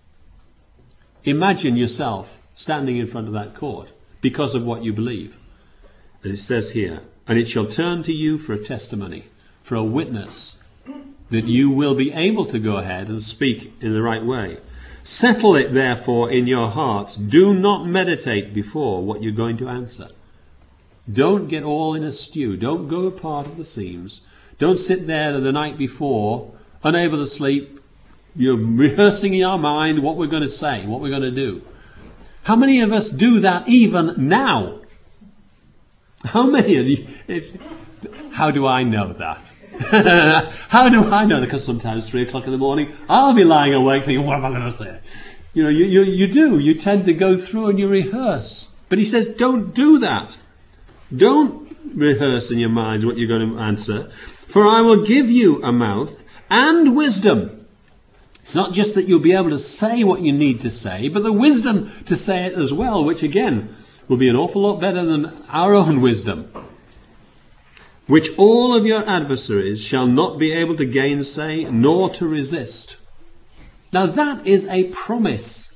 Imagine yourself standing in front of that court because of what you believe. It says here, "And it shall turn to you for a testimony," for a witness, that you will be able to go ahead and speak in the right way. "Settle it therefore in your hearts. Do not meditate before what you're going to answer." Don't get all in a stew. Don't go apart at the seams. Don't sit there the night before, unable to sleep, you're rehearsing in our mind what we're going to say, what we're going to do. How many of us do that even now? How many of you? If, how do I know that? How do I know that? Because sometimes three o'clock in the morning, I'll be lying awake thinking, what am I going to say? You know, you, you, you do. You tend to go through and you rehearse. But he says, don't do that. Don't rehearse in your minds what you're going to answer. For I will give you a mouth and wisdom. It's not just that you'll be able to say what you need to say, but the wisdom to say it as well, which again will be an awful lot better than our own wisdom. Which all of your adversaries shall not be able to gainsay, nor to resist. Now that is a promise.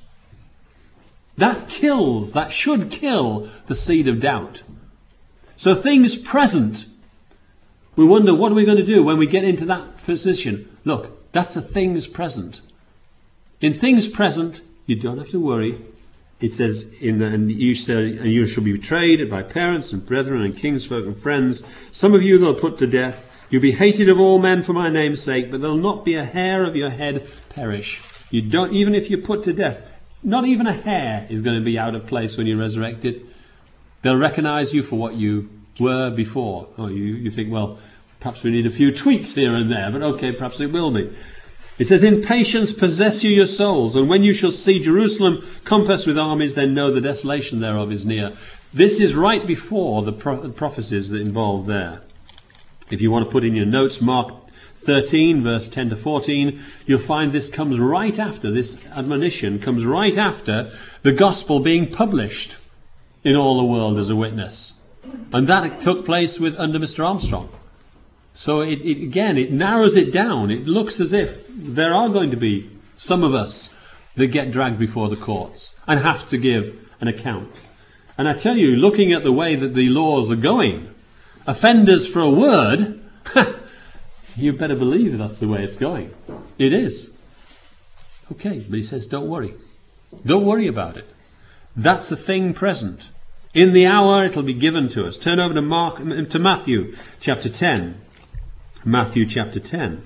That kills, that should kill the seed of doubt. So things present, we wonder, what are we going to do when we get into that position? Look, that's a things present. In things present, you don't have to worry. It says, in the, and you shall, and you shall be betrayed by parents and brethren and kinsfolk and friends. Some of you they'll put to death. You'll be hated of all men for my name's sake, but there'll not be a hair of your head perish. You don't, even if you're put to death, not even a hair is going to be out of place when you're resurrected. They'll recognize you for what you were before. Oh, you, you think, well, perhaps we need a few tweaks here and there, but okay, perhaps it will be. It says, in patience possess you your souls, and when you shall see Jerusalem compassed with armies, then know the desolation thereof is near. This is right before the pro- prophecies that involved there. If you want to put in your notes, Mark thirteen, verse ten to fourteen, you'll find this comes right after, this admonition comes right after the gospel being published in all the world as a witness. And that took place with under Mister Armstrong. So it, it again, it narrows it down. It looks as if there are going to be some of us that get dragged before the courts and have to give an account. And I tell you, looking at the way that the laws are going, offenders for a word, you better believe that's the way it's going. It is. Okay, but he says, don't worry. Don't worry about it. That's a thing present. In the hour it'll be given to us. Turn over to Mark, to Matthew chapter ten. Matthew chapter ten.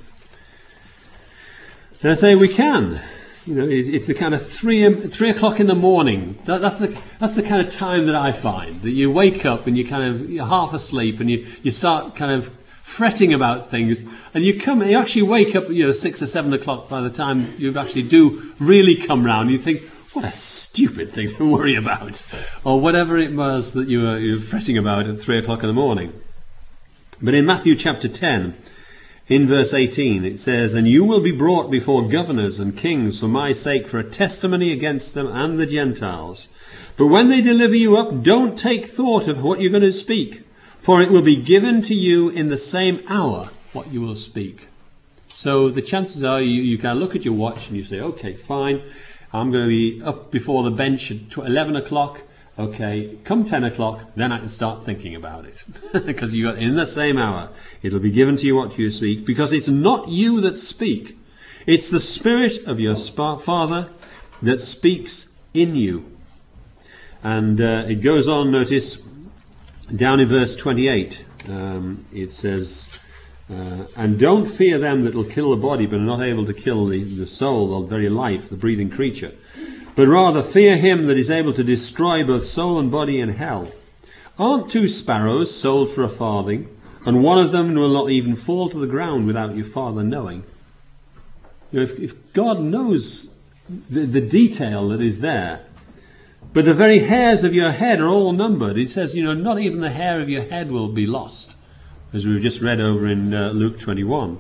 And I say we can. You know, it, it's the kind of three three o'clock in the morning. That, that's the that's the kind of time that I find that you wake up and you kind of you're half asleep and you, you start kind of fretting about things, and you come you actually wake up, you know, six or seven o'clock by the time you actually do really come round. You think, what a stupid thing to worry about, or whatever it was that you were, you were fretting about at three o'clock in the morning. But in Matthew chapter ten, in verse eighteen, it says, and you will be brought before governors and kings for my sake, for a testimony against them and the Gentiles. But when they deliver you up, don't take thought of what you're going to speak, for it will be given to you in the same hour what you will speak. So the chances are you, you can look at your watch and you say, okay, fine, I'm going to be up before the bench at eleven o'clock. Okay, come ten o'clock, then I can start thinking about it. Because you got in the same hour, it'll be given to you what you speak. Because it's not you that speak. It's the Spirit of your Father that speaks in you. And uh, it goes on, notice, down in verse twenty-eight, um, it says, uh, and don't fear them that will kill the body, but are not able to kill the, the soul, the very life, the breathing creature. But rather fear him that is able to destroy both soul and body in hell. Aren't two sparrows sold for a farthing, and one of them will not even fall to the ground without your Father knowing? You know, if, if God knows the, the detail that is there, but the very hairs of your head are all numbered. It says, you know, not even the hair of your head will be lost, as we've just read over in uh, Luke twenty-one.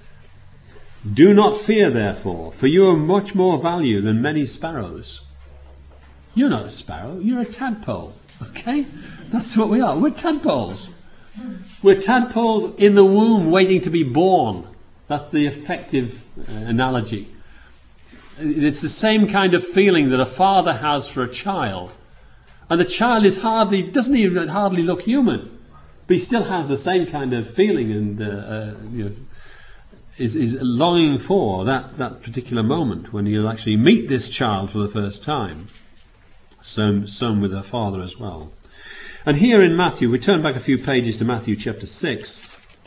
Do not fear, therefore, for you are much more value than many sparrows. You're not a sparrow, you're a tadpole. Okay? That's what we are. We're tadpoles. We're tadpoles in the womb waiting to be born. That's the effective uh, analogy. It's the same kind of feeling that a father has for a child. And the child is hardly, doesn't even hardly look human. But he still has the same kind of feeling and uh, uh, you know, Is, is longing for that, that particular moment when you'll actually meet this child for the first time. So, some with her father as well. And here in Matthew, we turn back a few pages to Matthew chapter six.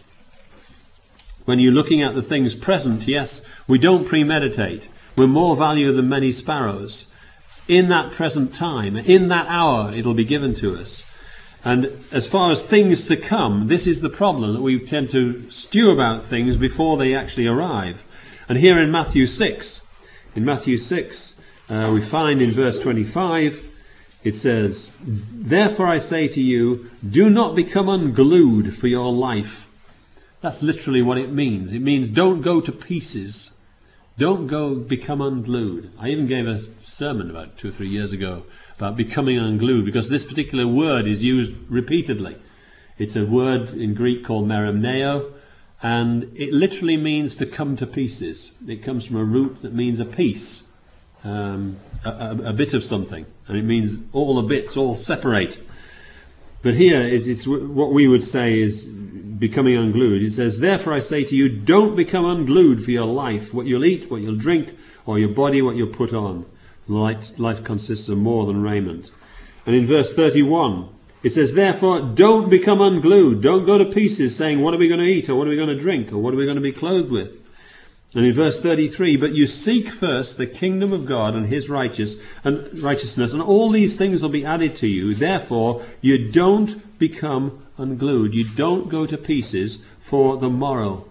When you're looking at the things present, yes, we don't premeditate. We're more value than many sparrows. In that present time, in that hour, it'll be given to us. And as far as things to come, this is the problem, that we tend to stew about things before they actually arrive. And here in Matthew six, in Matthew six, uh, we find in verse twenty-five, it says, "Therefore I say to you, do not become unglued for your life." That's literally what it means. It means don't go to pieces. Don't go become unglued. I even gave a sermon about two or three years ago about becoming unglued, because this particular word is used repeatedly. It's a word in Greek called merimneo, and it literally means to come to pieces. It comes from a root that means a piece, um, a, a, a bit of something, and it means all the bits all separate. But here it's, it's what we would say is becoming unglued. It says, "Therefore I say to you, don't become unglued for your life, what you'll eat, what you'll drink, or your body, what you'll put on. Life, life consists of more than raiment." And in verse thirty-one, it says, "Therefore don't become unglued." Don't go to pieces saying, what are we going to eat, or what are we going to drink, or what are we going to be clothed with? And in verse thirty-three, "But you seek first the kingdom of God and his righteous and righteousness, and all these things will be added to you. Therefore you don't become unglued." You don't go to pieces for the morrow.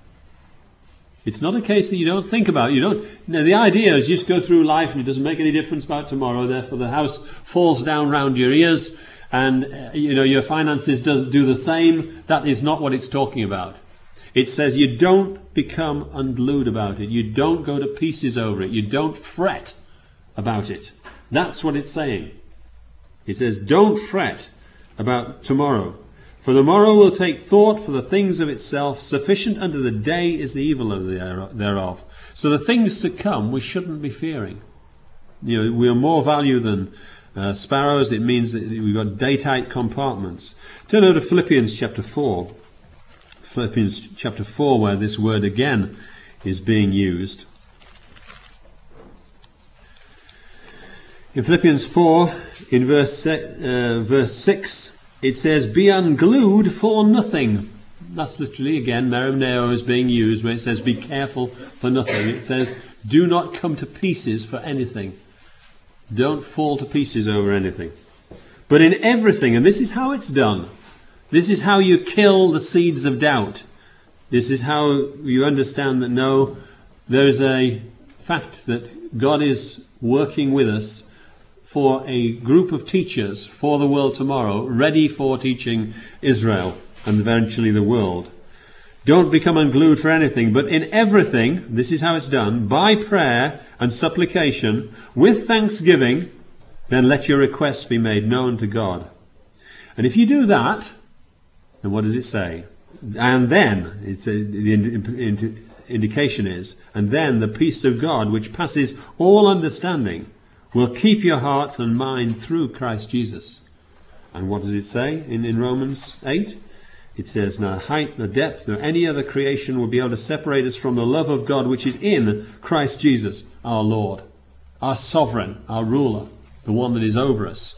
It's not a case that you don't think about. You don't. You know, the idea is you just go through life and it doesn't make any difference about tomorrow. Therefore, the house falls down round your ears, and uh, you know your finances does do the same. That is not what it's talking about. It says you don't become unglued about it. You don't go to pieces over it. You don't fret about it. That's what it's saying. It says, don't fret about tomorrow. For the morrow will take thought for the things of itself. Sufficient unto the day is the evil of the, thereof. So the things to come we shouldn't be fearing. You know, we are more value than uh, sparrows. It means that we've got day-tight compartments. Turn over to Philippians chapter four. Philippians chapter four, where this word again is being used. In Philippians four, in verse uh, verse six, it says, "Be unglued for nothing." That's literally, again, merimneo is being used when it says, "Be careful for nothing." It says, do not come to pieces for anything. Don't fall to pieces over anything. But in everything, and this is how it's done, this is how you kill the seeds of doubt. This is how you understand that no, there is a fact that God is working with us for a group of teachers for the world tomorrow, ready for teaching Israel and eventually the world. Don't become unglued for anything, but in everything, this is how it's done, by prayer and supplication, with thanksgiving, then let your requests be made known to God. And if you do that, and what does it say? And then, it's a, the ind- indication is, and then the peace of God, which passes all understanding, will keep your hearts and mind through Christ Jesus. And what does it say in, in Romans eight? It says, "Neither height nor depth nor any other creation will be able to separate us from the love of God which is in Christ Jesus, our Lord," our sovereign, our ruler, the one that is over us.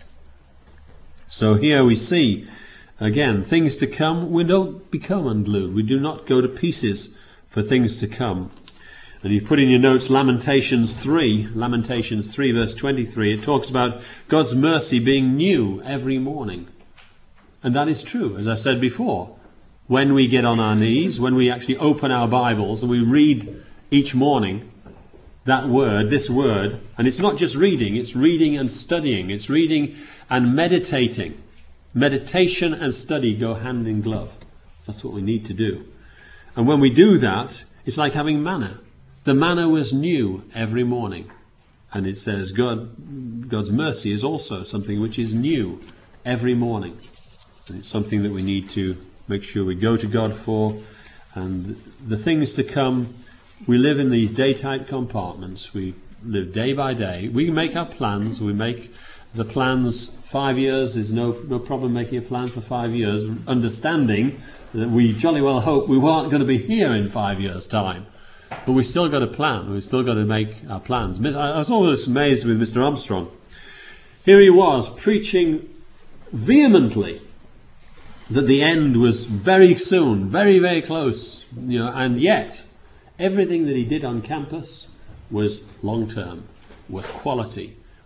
So here we see, again, things to come. We don't become unglued. We do not go to pieces for things to come. And you put in your notes Lamentations three, Lamentations three verse twenty-three. It talks about God's mercy being new every morning. And that is true, as I said before. When we get on our knees, when we actually open our Bibles and we read each morning that word, this word, and it's not just reading, it's reading and studying. It's reading and meditating. Meditation and study go hand in glove. That's what we need to do. And when we do that, it's like having manna. The manna was new every morning. And it says God, God's mercy is also something which is new every morning. And it's something that we need to make sure we go to God for. And the things to come, we live in these day-type compartments. We live day by day. We make our plans. We make the plans five years. There's no, no problem making a plan for five years, understanding that we jolly well hope we aren't going to be here in five years' time. But we've still got a plan. We've still got to make our plans. I was always amazed with Mister Armstrong. Here he was preaching vehemently that the end was very soon, very, very close, you know, and yet everything that he did on campus was long-term, was quality,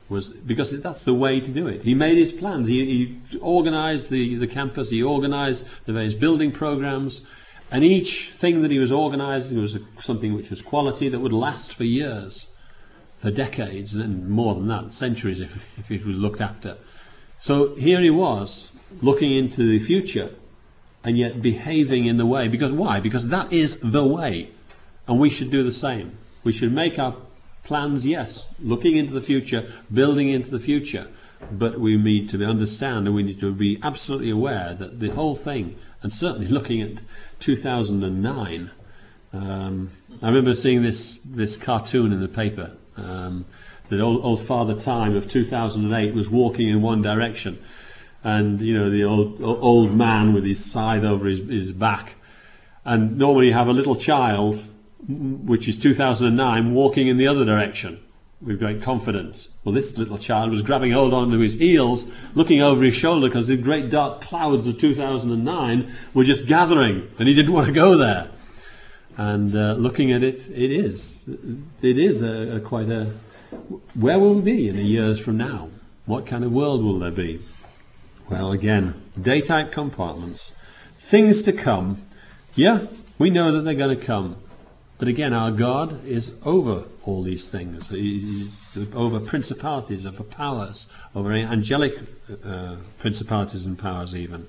was because that's the way to do it. He made his plans. He, he organised the, the campus. He organised the various building programmes. And each thing that he was organising was a, something which was quality that would last for years, for decades, and more than that, centuries if, if it was looked after. So here he was, looking into the future, and yet behaving in the way. Because why? Because that is the way. And we should do the same. We should make our plans, yes, looking into the future, building into the future. But we need to understand, and we need to be absolutely aware that the whole thing, and certainly looking at two thousand nine, um, I remember seeing this, this cartoon in the paper, um, that old, old Father Time of two thousand eight was walking in one direction. And, you know, the old old man with his scythe over his, his back. And normally you have a little child, which is two thousand nine, walking in the other direction with great confidence. Well, this little child was grabbing hold onto his heels, looking over his shoulder, because the great dark clouds of two thousand nine were just gathering, and he didn't want to go there. And uh, looking at it, it is. It is a, a quite a... Where will we be in a years from now? What kind of world will there be? Well, again, day-type compartments. Things to come. Yeah, we know that they're going to come. But again, our God is over all these things. He's over principalities, over powers, over angelic uh, principalities and powers even.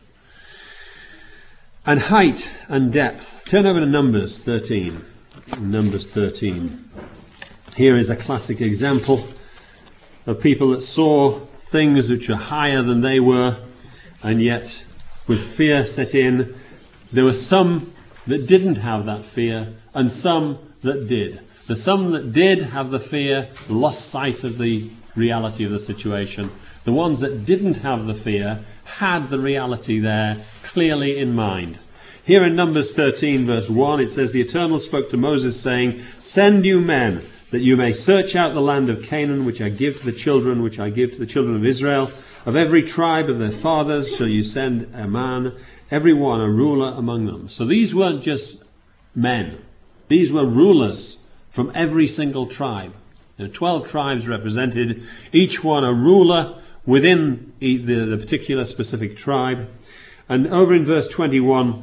And height and depth. Turn over to Numbers thirteen. Numbers thirteen. Here is a classic example of people that saw things which were higher than they were, and yet with fear set in, there were some that didn't have that fear, and some that did. The some that did have the fear lost sight of the reality of the situation. The ones that didn't have the fear had the reality there clearly in mind. Here in Numbers thirteen verse one it says, "The Eternal spoke to Moses saying, Send you men, that you may search out the land of Canaan, which I give to the children, which I give to the children of Israel. Of every tribe of their fathers shall you send a man, every one a ruler among them." So these weren't just men. These were rulers from every single tribe. There are twelve tribes represented, each one a ruler within the, the particular specific tribe. And over in verse twenty-one,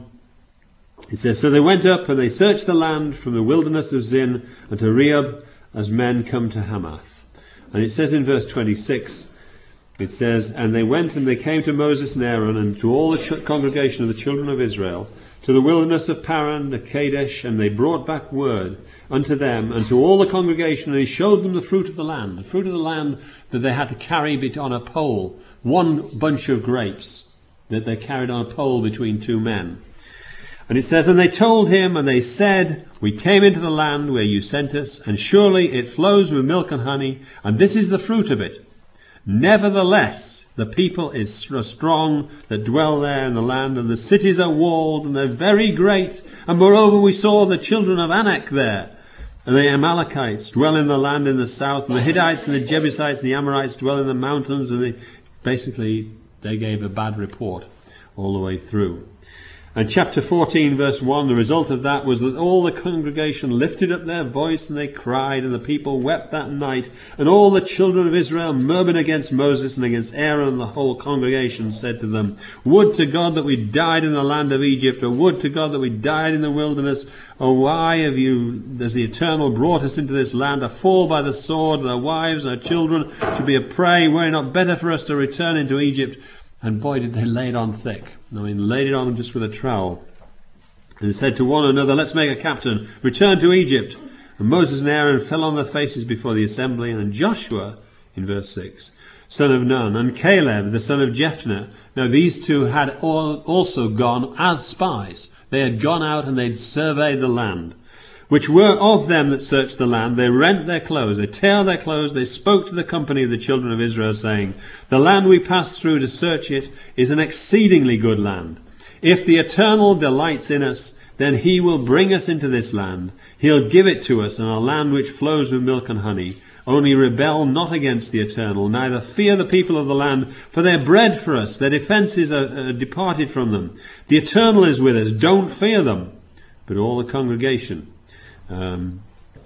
it says, "So they went up and they searched the land from the wilderness of Zin unto Rehob, as men come to Hamath." And it says in verse twenty-six, it says, "And they went and they came to Moses and Aaron and to all the ch- congregation of the children of Israel, to the wilderness of Paran, to Kadesh, and they brought back word unto them and to all the congregation, and he showed them the fruit of the land." The fruit of the land that they had to carry on a pole, one bunch of grapes that they carried on a pole between two men. And it says, "And they told him, and they said, We came into the land where you sent us, and surely it flows with milk and honey, and this is the fruit of it. Nevertheless, the people is strong that dwell there in the land, and the cities are walled, and they're very great. And moreover, we saw the children of Anak there, and the Amalekites dwell in the land in the south, and the Hittites and the Jebusites and the Amorites dwell in the mountains." And they, basically, they gave a bad report all the way through. And chapter fourteen verse one, the result of that was that all the congregation lifted up their voice and they cried, and the people wept that night. And all the children of Israel murmured against Moses and against Aaron, and the whole congregation said to them, "Would to God that we died in the land of Egypt, or would to God that we died in the wilderness. Or why have you, as the Eternal, brought us into this land, to fall by the sword, and our wives and our children should be a prey? Were it not better for us to return into Egypt?" And boy, did they lay it on thick. I mean, laid it on just with a trowel. And they said to one another, "Let's make a captain, return to Egypt." And Moses and Aaron fell on their faces before the assembly. And Joshua, in verse six, son of Nun, and Caleb, the son of Jephunneh. Now these two had all also gone as spies. They had gone out and they'd surveyed the land. "Which were of them that searched the land, they rent their clothes, they tear their clothes, they spoke to the company of the children of Israel, saying, The land we passed through to search it is an exceedingly good land. If the Eternal delights in us, then he will bring us into this land. He'll give it to us, and a land which flows with milk and honey. Only rebel not against the Eternal, neither fear the people of the land, for they're bread for us, their defences are, are departed from them. The Eternal is with us, don't fear them." But all the congregation Um,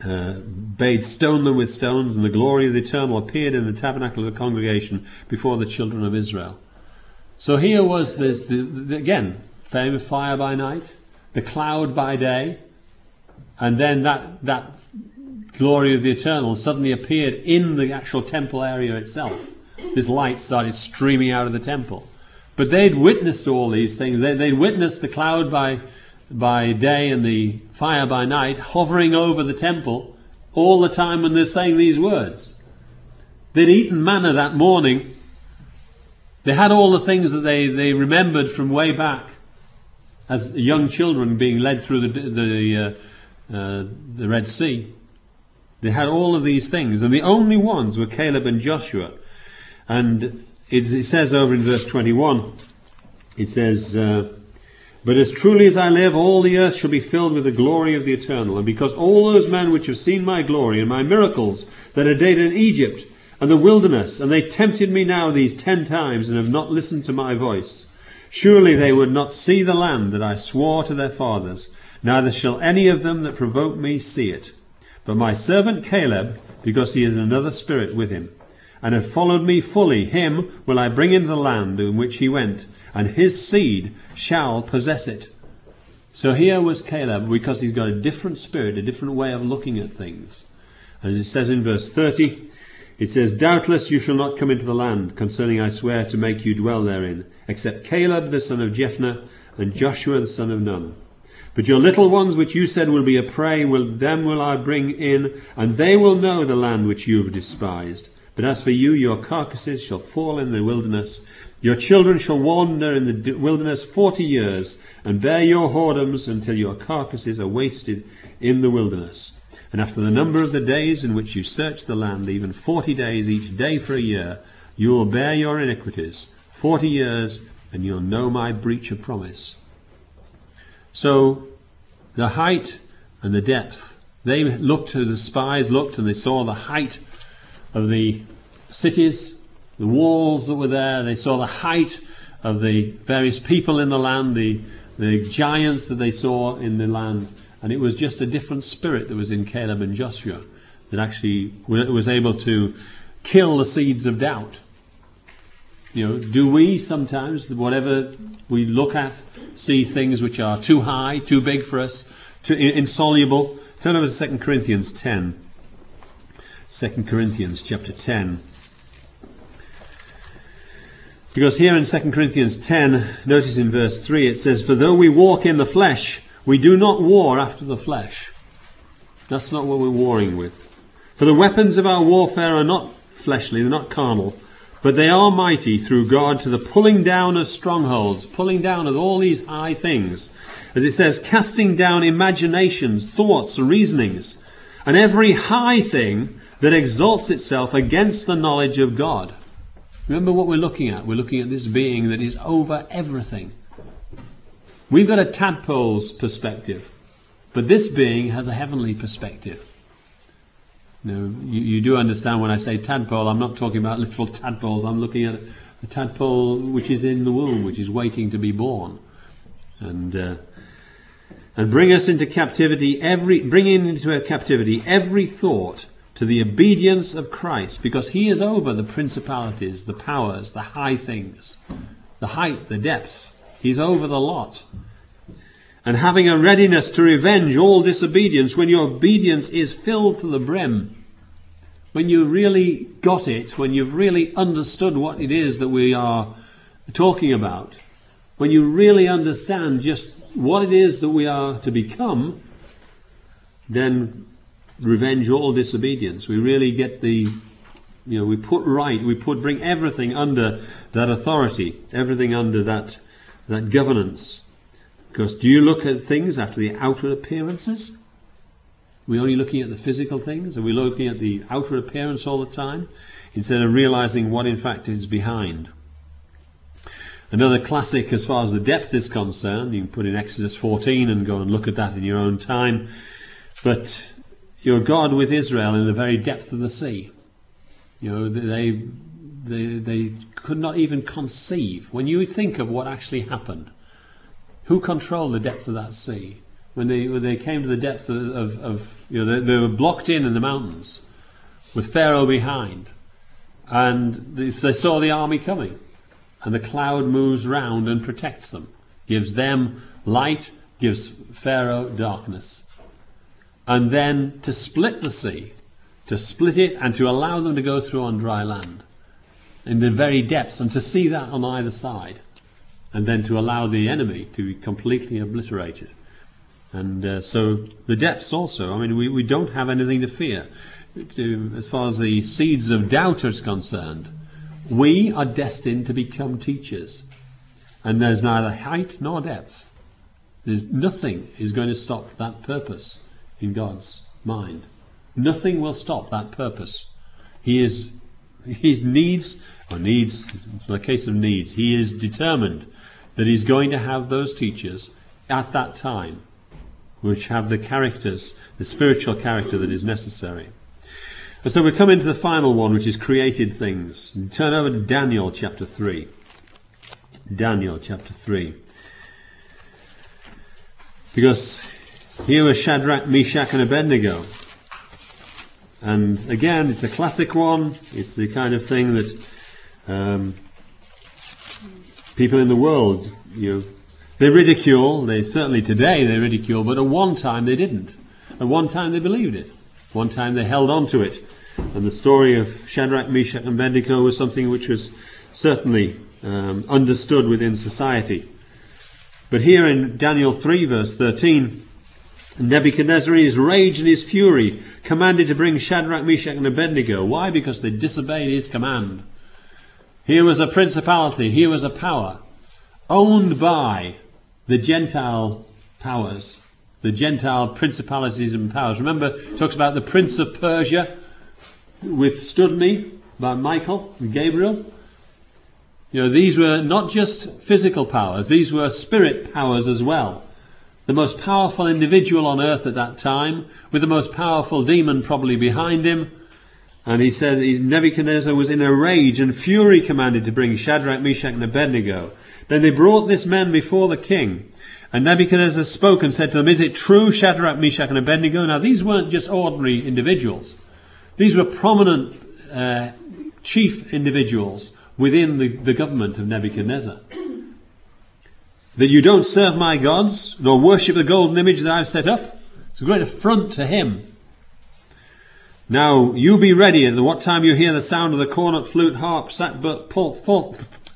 uh, bade stone them with stones, and the glory of the Eternal appeared in the tabernacle of the congregation before the children of Israel. So here was this, the, the, again, flame of fire by night, the cloud by day, and then that, that glory of the Eternal suddenly appeared in the actual temple area itself. This light started streaming out of the temple. But they'd witnessed all these things. They, they'd witnessed the cloud by, by day and the fire by night hovering over the temple all the time when they're saying these words. They'd eaten manna that morning. They had all the things that they, they remembered from way back as young children being led through the, the, uh, uh, the Red Sea. They had all of these things, and the only ones were Caleb and Joshua. And it, it says over in verse twenty-one, it says, uh, but as truly as I live, all the earth shall be filled with the glory of the Eternal. And because all those men which have seen my glory and my miracles that I did in Egypt and the wilderness, and they tempted me now these ten times and have not listened to my voice, surely they would not see the land that I swore to their fathers, neither shall any of them that provoke me see it. But my servant Caleb, because he has another spirit with him, and have followed me fully, him will I bring into the land in which he went, and his seed shall possess it. So here was Caleb, because he's got a different spirit, a different way of looking at things. As it says in verse thirty, it says, doubtless you shall not come into the land, concerning I swear to make you dwell therein, except Caleb the son of Jephunneh, and Joshua the son of Nun. But your little ones which you said will be a prey, will, them will I bring in, and they will know the land which you have despised. But as for you, your carcasses shall fall in the wilderness. Your children shall wander in the wilderness forty years, and bear your whoredoms until your carcasses are wasted in the wilderness. And after the number of the days in which you search the land, even forty days each day for a year, you will bear your iniquities forty years, and you'll know my breach of promise. So the height and the depth, they looked to the spies, looked and they saw the height of the cities, the walls that were there. They saw the height of the various people in the land, the, the giants that they saw in the land. And it was just a different spirit that was in Caleb and Joshua that actually was able to kill the seeds of doubt. You know, do we sometimes, whatever we look at, see things which are too high, too big for us, too insoluble? Turn over to Second Corinthians ten. Second Corinthians chapter ten. Because here in Second Corinthians ten, notice in verse three, it says, for though we walk in the flesh, we do not war after the flesh. That's not what we're warring with. For the weapons of our warfare are not fleshly, they're not carnal, but they are mighty through God to the pulling down of strongholds, pulling down of all these high things. As it says, casting down imaginations, thoughts, reasonings, and every high thing that exalts itself against the knowledge of God. Remember what we're looking at. We're looking at this being that is over everything. We've got a tadpole's perspective, but this being has a heavenly perspective. You know, you, you do understand when I say tadpole, I'm not talking about literal tadpoles. I'm looking at a tadpole which is in the womb, which is waiting to be born. And uh, and bring us into captivity, every bringing into a captivity every thought to the obedience of Christ, because he is over the principalities, the powers, the high things, the height, the depth. He's over the lot. And having a readiness to revenge all disobedience when your obedience is filled to the brim. When you really got it, when you've really understood what it is that we are talking about, when you really understand just what it is that we are to become, then revenge all disobedience. We really get the, you know, we put right, we put, bring everything under that authority, everything under that, that governance. Because do you look at things after the outward appearances? Are we only looking at the physical things? Are we looking at the outward appearance all the time? Instead of realizing what in fact is behind. Another classic as far as the depth is concerned, you can put in Exodus fourteen and go and look at that in your own time. But you're God with Israel in the very depth of the sea. You know, they, they, they could not even conceive. When you think of what actually happened, who controlled the depth of that sea? when they when they came to the depths of, of, of you know, they, they were blocked in in the mountains with Pharaoh behind, and they, they saw the army coming, and the cloud moves round and protects them, gives them light, gives Pharaoh darkness. And then to split the sea, to split it and to allow them to go through on dry land in the very depths, and to see that on either side, and then to allow the enemy to be completely obliterated. And uh, so the depths also, I mean, we, we don't have anything to fear. To, as far as the seeds of doubt is concerned, we are destined to become teachers. And there's neither height nor depth. There's nothing is going to stop that purpose in God's mind. Nothing will stop that purpose. He is, he needs, or needs, it's a case of needs, he is determined that he's going to have those teachers at that time, which have the characters, the spiritual character that is necessary. And so we come into the final one, which is created things. Turn over to Daniel chapter three. Daniel chapter three. Because here were Shadrach, Meshach and Abednego. And again, it's a classic one. It's the kind of thing that um, people in the world, you know, they ridicule. They certainly today they ridicule, but at one time they didn't. At one time they believed it. One time they held on to it. And the story of Shadrach, Meshach and Abednego was something which was certainly um, understood within society. But here in Daniel three verse thirteen, Nebuchadnezzar in his rage and his fury commanded to bring Shadrach, Meshach and Abednego. Why? Because they disobeyed his command. Here was a principality, here was a power owned by the Gentile powers, the Gentile principalities and powers. Remember, it talks about the Prince of Persia withstood me by Michael and Gabriel. You know, these were not just physical powers, these were spirit powers as well. The most powerful individual on earth at that time, with the most powerful demon probably behind him. And he said Nebuchadnezzar was in a rage and fury commanded to bring Shadrach, Meshach and Abednego. Then they brought this man before the king. And Nebuchadnezzar spoke and said to them, "Is it true, Shadrach, Meshach and Abednego?" Now these weren't just ordinary individuals. These were prominent uh, chief individuals within the, the government of Nebuchadnezzar. "That you don't serve my gods, nor worship the golden image that I've set up." It's a great affront to him. "Now you be ready at what time you hear the sound of the cornet, flute, harp, sackbut, pulp, fault,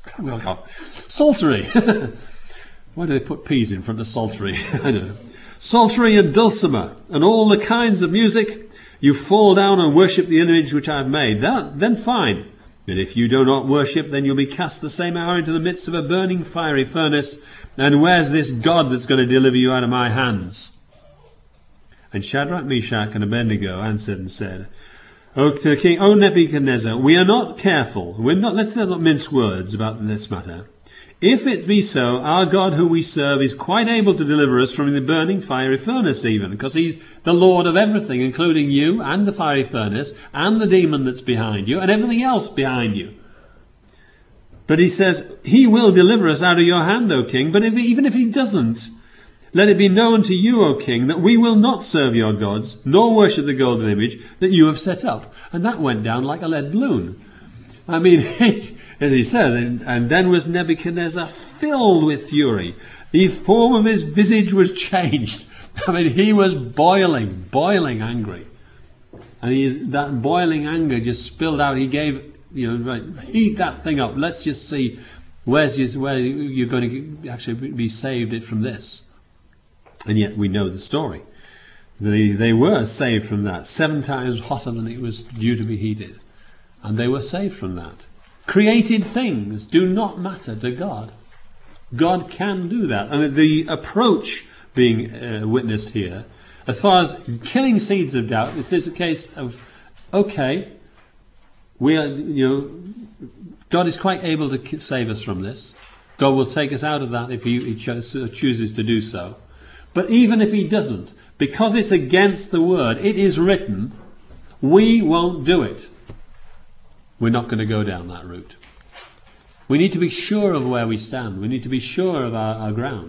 psaltery." Why do they put P's in front of psaltery? I don't know. "Psaltery and dulcimer, and all the kinds of music. You fall down and worship the image which I have made. That, then fine. But if you do not worship, then you'll be cast the same hour into the midst of a burning fiery furnace. And where's this God that's going to deliver you out of my hands?" And Shadrach, Meshach and Abednego answered and said, "O to the king, O Nebuchadnezzar, we are not careful. We're not, let's not mince words about this matter. If it be so, our God who we serve is quite able to deliver us from the burning fiery furnace even, because he's the Lord of everything, including you and the fiery furnace and the demon that's behind you and everything else behind you. But he says, he will deliver us out of your hand, O king. But if, even if he doesn't, let it be known to you, O king, that we will not serve your gods, nor worship the golden image that you have set up." And that went down like a lead balloon. I mean, as he says, and, and then was Nebuchadnezzar filled with fury. The form of his visage was changed. I mean, he was boiling, boiling angry. And he, that boiling anger just spilled out. He gave, you know, right, heat that thing up. Let's just see where's your, where you're going to actually be saved from this. And yet we know the story. They, they were saved from that. Seven times hotter than it was due to be heated. And they were saved from that. Created things do not matter to God. God can do that. And the approach being uh, witnessed here, as far as killing seeds of doubt, this is a case of, okay, we are, you know, God is quite able to save us from this. God will take us out of that if he, he cho- chooses to do so. But even if he doesn't, because it's against the word, it is written, we won't do it. We're not going to go down that route. We need to be sure of where we stand. We need to be sure of our, our ground.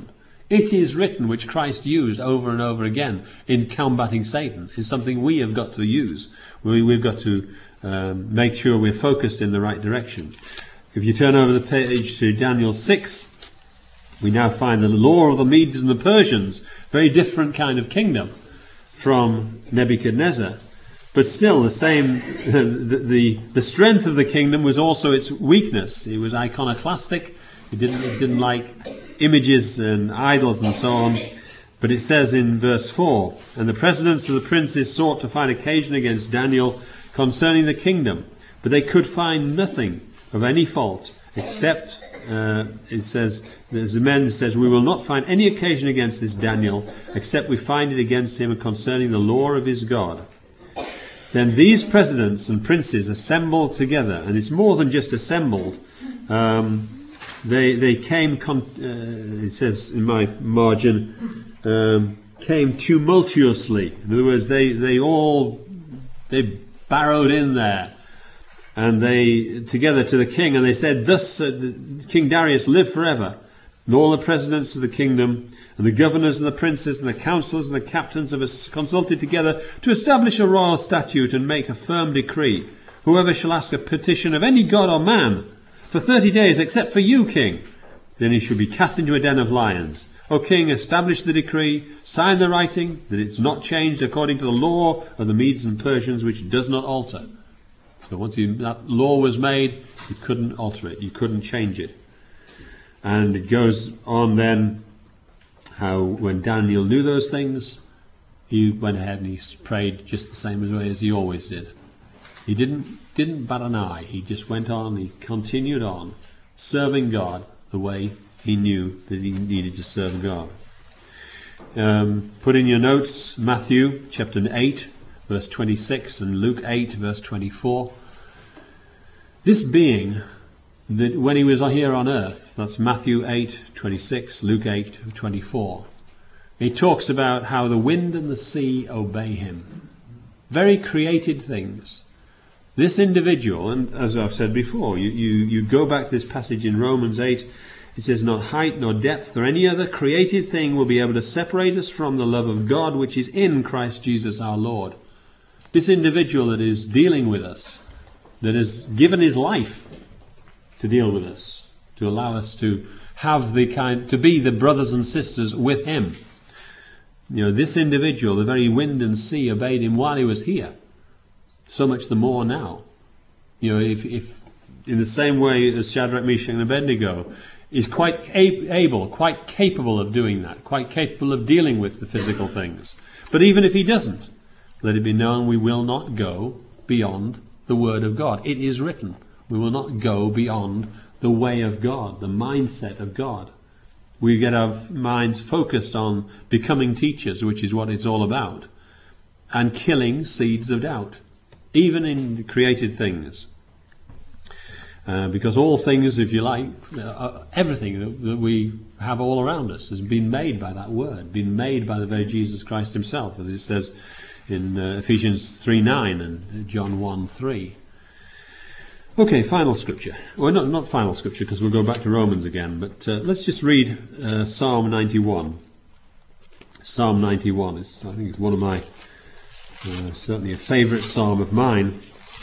It is written, which Christ used over and over again in combating Satan, is something we have got to use. We, we've got to um, make sure we're focused in the right direction. If you turn over the page to Daniel six, we now find the law of the Medes and the Persians, very different kind of kingdom from Nebuchadnezzar. But still the same, the, the, the strength of the kingdom was also its weakness. It was iconoclastic. It didn't, it didn't like images and idols and so on. But it says in verse four, "And the presidents of the princes sought to find occasion against Daniel concerning the kingdom, but they could find nothing of any fault, except," uh, it says, the men says, "we will not find any occasion against this Daniel, except we find it against him concerning the law of his God." Then these presidents and princes assembled together, and it's more than just assembled. Um, they they came, con- uh, it says in my margin, um, came tumultuously. In other words, they, they all, they barrowed in there. And they, together to the king, and they said, "Thus uh, King Darius live forever. And all the presidents of the kingdom, and the governors and the princes, and the councillors and the captains have consulted together to establish a royal statute and make a firm decree. Whoever shall ask a petition of any god or man for thirty days, except for you, king, then he shall be cast into a den of lions. O king, establish the decree, sign the writing, that it's not changed according to the law of the Medes and Persians, which does not alter." So once you, that law was made, you couldn't alter it, you couldn't change it. And it goes on then, how when Daniel knew those things, he went ahead and he prayed just the same way as he always did. He didn't didn't bat an eye, he just went on, he continued on, serving God the way he knew that he needed to serve God. Um, put in your notes, Matthew chapter eight, verse twenty-six, and Luke eight, verse twenty-four. This being that when he was here on earth, that's Matthew eight, twenty-six, Luke eight, twenty-four. He talks about how the wind and the sea obey him. Very created things. This individual, and as I've said before, you, you, you go back to this passage in Romans eight, it says, "Not height nor depth or any other created thing will be able to separate us from the love of God which is in Christ Jesus our Lord." This individual that is dealing with us, that has given his life to deal with us, to allow us to have the kind, to be the brothers and sisters with him. You know, this individual, the very wind and sea obeyed him while he was here. So much the more now. You know, if, if in the same way as Shadrach, Meshach and Abednego is quite able, quite capable of doing that, quite capable of dealing with the physical things. But even if he doesn't, let it be known we will not go beyond the word of God. It is written. We will not go beyond the way of God, the mindset of God. We get our minds focused on becoming teachers, which is what it's all about, and killing seeds of doubt, even in created things. Uh, because all things, if you like, uh, everything that, that we have all around us has been made by that word, been made by the very Jesus Christ himself, as it says in uh, Ephesians three nine and John one three. Okay, final scripture. Well, not, not final scripture, because we'll go back to Romans again, but uh, let's just read uh, Psalm ninety-one. Psalm ninety-one is, I think, it's one of my, uh, certainly a favourite psalm of mine,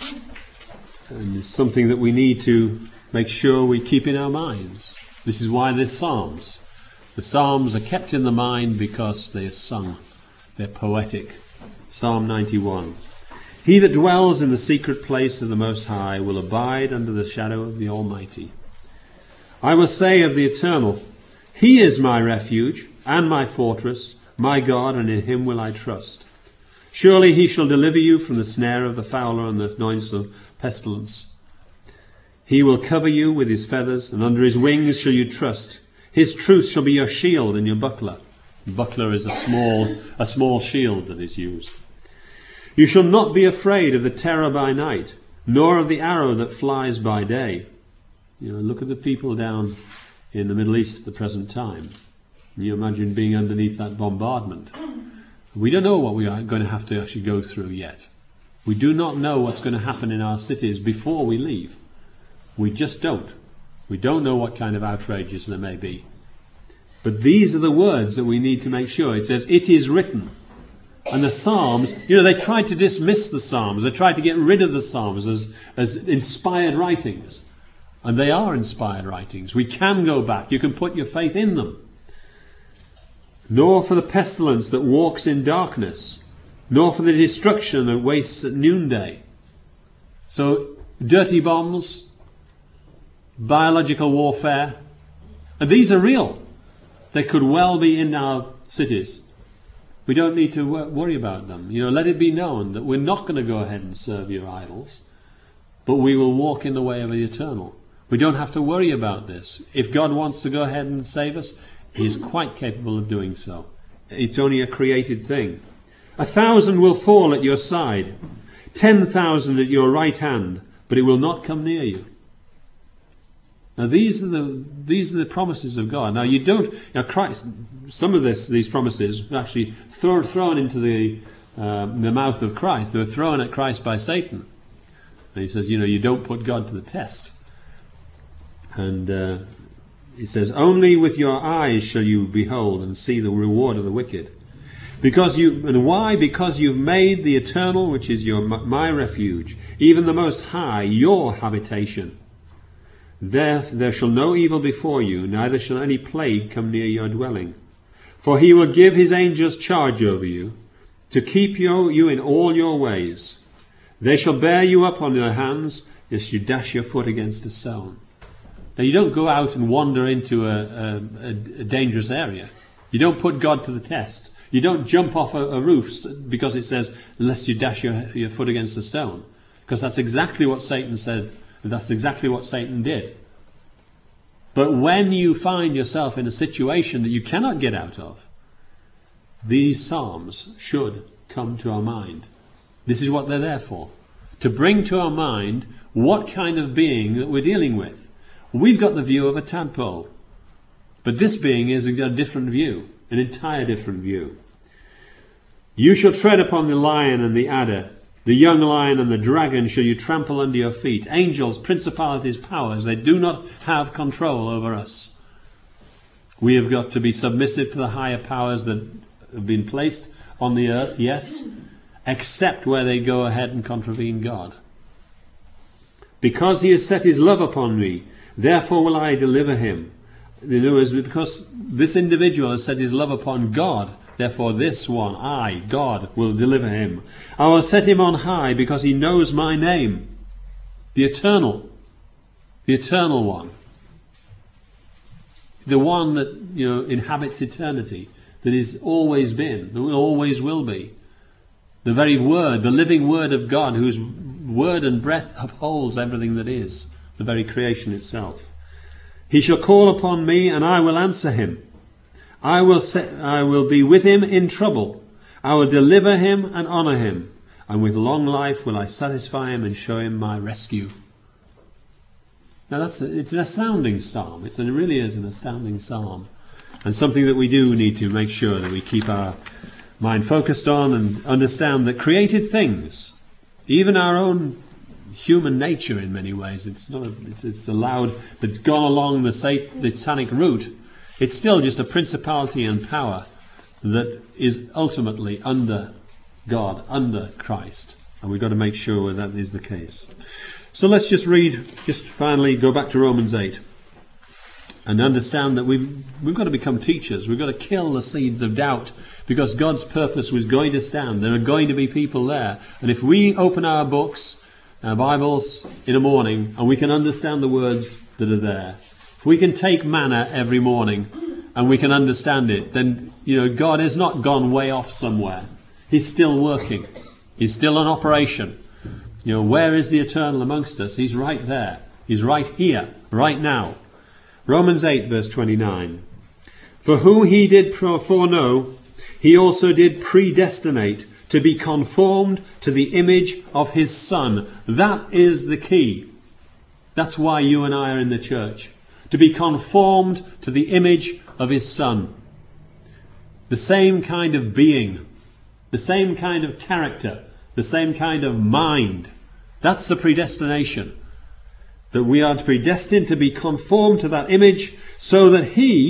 and it's something that we need to make sure we keep in our minds. This is why there's psalms. The psalms are kept in the mind because they're sung. They're poetic. Psalm ninety-one. He that dwells in the secret place of the Most High will abide under the shadow of the Almighty. I will say of the Eternal, He is my refuge and my fortress, my God, and in him will I trust. Surely he shall deliver you from the snare of the fowler and the noisome pestilence. He will cover you with his feathers, and under his wings shall you trust. His truth shall be your shield and your buckler. Buckler is a small, a small shield that is used. You shall not be afraid of the terror by night, nor of the arrow that flies by day. You know, look at the people down in the Middle East at the present time. Can you imagine being underneath that bombardment? We don't know what we are going to have to actually go through yet. We do not know what's going to happen in our cities before we leave. We just don't. We don't know what kind of outrages there may be. But these are the words that we need to make sure. It says, it is written. And the Psalms, you know, they tried to dismiss the Psalms. They tried to get rid of the Psalms as, as inspired writings. And they are inspired writings. We can go back. You can put your faith in them. Nor for the pestilence that walks in darkness, nor for the destruction that wastes at noonday. So, dirty bombs, biological warfare, and these are real. They could well be in our cities. We don't need to worry about them. You know, let it be known that we're not going to go ahead and serve your idols, but we will walk in the way of the eternal. We don't have to worry about this. If God wants to go ahead and save us, He's quite capable of doing so. It's only a created thing. A thousand will fall at your side, ten thousand at your right hand, but it will not come near you. Now these are the these are the promises of God. Now you don't. Now Christ. Some of this, these promises, were actually throw, thrown into the uh, the mouth of Christ. They were thrown at Christ by Satan. And he says, you know, you don't put God to the test. And uh, he says, only with your eyes shall you behold and see the reward of the wicked. Because you, and why? Because you've made the eternal, which is your my refuge, even the Most High, your habitation. There, there shall no evil befall you, neither shall any plague come near your dwelling. For he will give his angels charge over you, to keep you, you in all your ways. They shall bear you up on their hands, lest you dash your foot against a stone. Now you don't go out and wander into a, a, a dangerous area. You don't put God to the test. You don't jump off a, a roof because it says, lest you dash your, your foot against a stone. Because that's exactly what Satan said. That's exactly what Satan did. But when you find yourself in a situation that you cannot get out of, these psalms should come to our mind. This is what they're there for. To bring to our mind what kind of being that we're dealing with. We've got the view of a tadpole. But this being is a different view. An entire different view. You shall tread upon the lion and the adder. The young lion and the dragon shall you trample under your feet. Angels, principalities, powers, they do not have control over us. We have got to be submissive to the higher powers that have been placed on the earth, yes, except where they go ahead and contravene God. Because he has set his love upon me, therefore will I deliver him. In other words, because this individual has set his love upon God, therefore this one, I, God, will deliver him. I will set him on high because he knows my name. The eternal. The eternal one. The one that, you know, inhabits eternity. That is always been. That always will be. The very word, the living word of God, whose word and breath upholds everything that is. The very creation itself. He shall call upon me and I will answer him. I will set, I will be with him in trouble. I will deliver him and honour him. And with long life will I satisfy him and show him my rescue. Now that's a, it's an astounding psalm. It's, it really is an astounding psalm. And something that we do need to make sure that we keep our mind focused on and understand that created things, even our own human nature in many ways, it's not a, it's, it's allowed, that's gone along the satanic route. It's still just a principality and power that is ultimately under God, under Christ. And we've got to make sure that is the case. So let's just read, just finally go back to Romans eight. And understand that we've, we've got to become teachers. We've got to kill the seeds of doubt. Because God's purpose was going to stand. There are going to be people there. And if we open our books, our Bibles, in the morning, and we can understand the words that are there, if we can take manna every morning and we can understand it, then, you know, God has not gone way off somewhere. He's still working. He's still in operation. You know, where is the eternal amongst us? He's right there. He's right here, right now. Romans eight, verse twenty-nine. For whom he did foreknow, he also did predestinate to be conformed to the image of his Son. That is the key. That's why you and I are in the church. To be conformed to the image of his Son. The same kind of being. The same kind of character. The same kind of mind. That's the predestination. That we are predestined to be conformed to that image so that he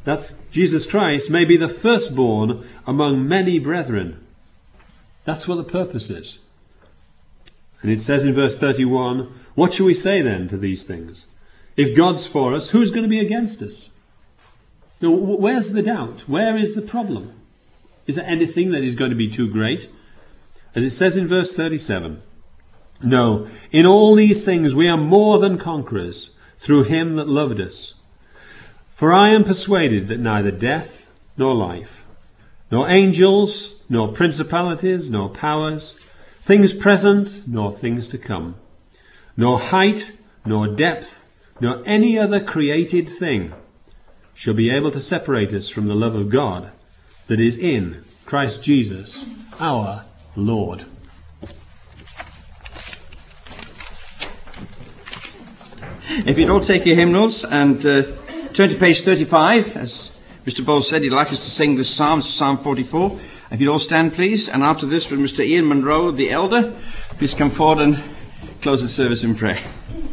that's Jesus Christ, may be the firstborn among many brethren. That's what the purpose is. And it says in verse thirty-one, what shall we say then to these things? If God's for us, who's going to be against us? Now, where's the doubt? Where is the problem? Is there anything that is going to be too great? As it says in verse thirty-seven, no, in all these things we are more than conquerors through him that loved us. For I am persuaded that neither death nor life, nor angels, nor principalities, nor powers, things present, nor things to come, nor height, nor depth, nor any other created thing shall be able to separate us from the love of God that is in Christ Jesus our Lord. If you'd all take your hymnals and uh, turn to page thirty-five, as Mister Bowles said, he'd like us to sing this psalm, Psalm forty-four. If you'd all stand, please. And after this, with Mister Ian Munro, the elder, please come forward and close the service in prayer.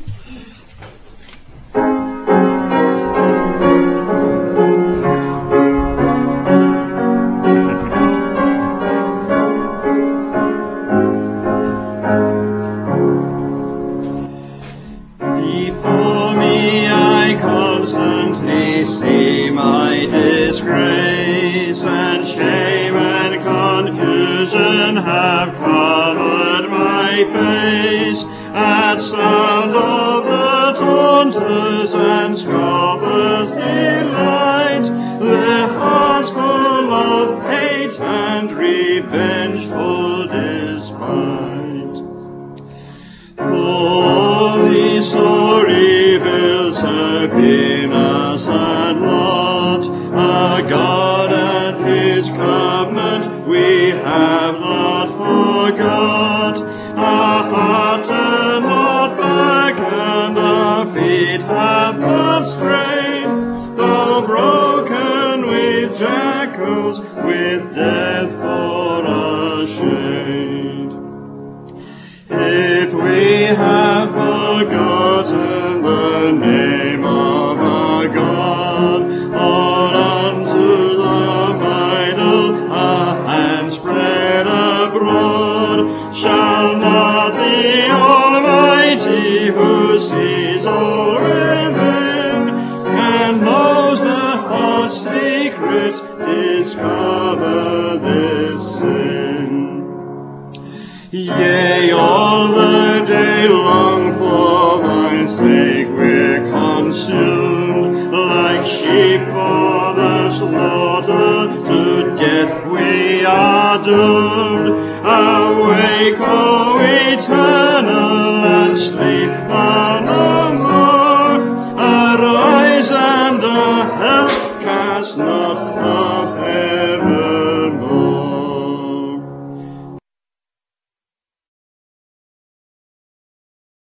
Sound of the taunters and scoffers delight, their hearts full of hate and revengeful despite. For these sorry evils have been us and lot, our God and his covenant we have not forgot. Our heart and not back, and our feet have not strayed, though broken with jackals, with death for a shade. If we have forgotten the name of our God, or unto the idol our hands spread abroad, shall not the Almighty, who sees all within, and knows the heart's secrets, discover this sin? Yea, all the day long for thy sake we're consumed, like sheep for the slaughter, to death we are doomed. Awake, O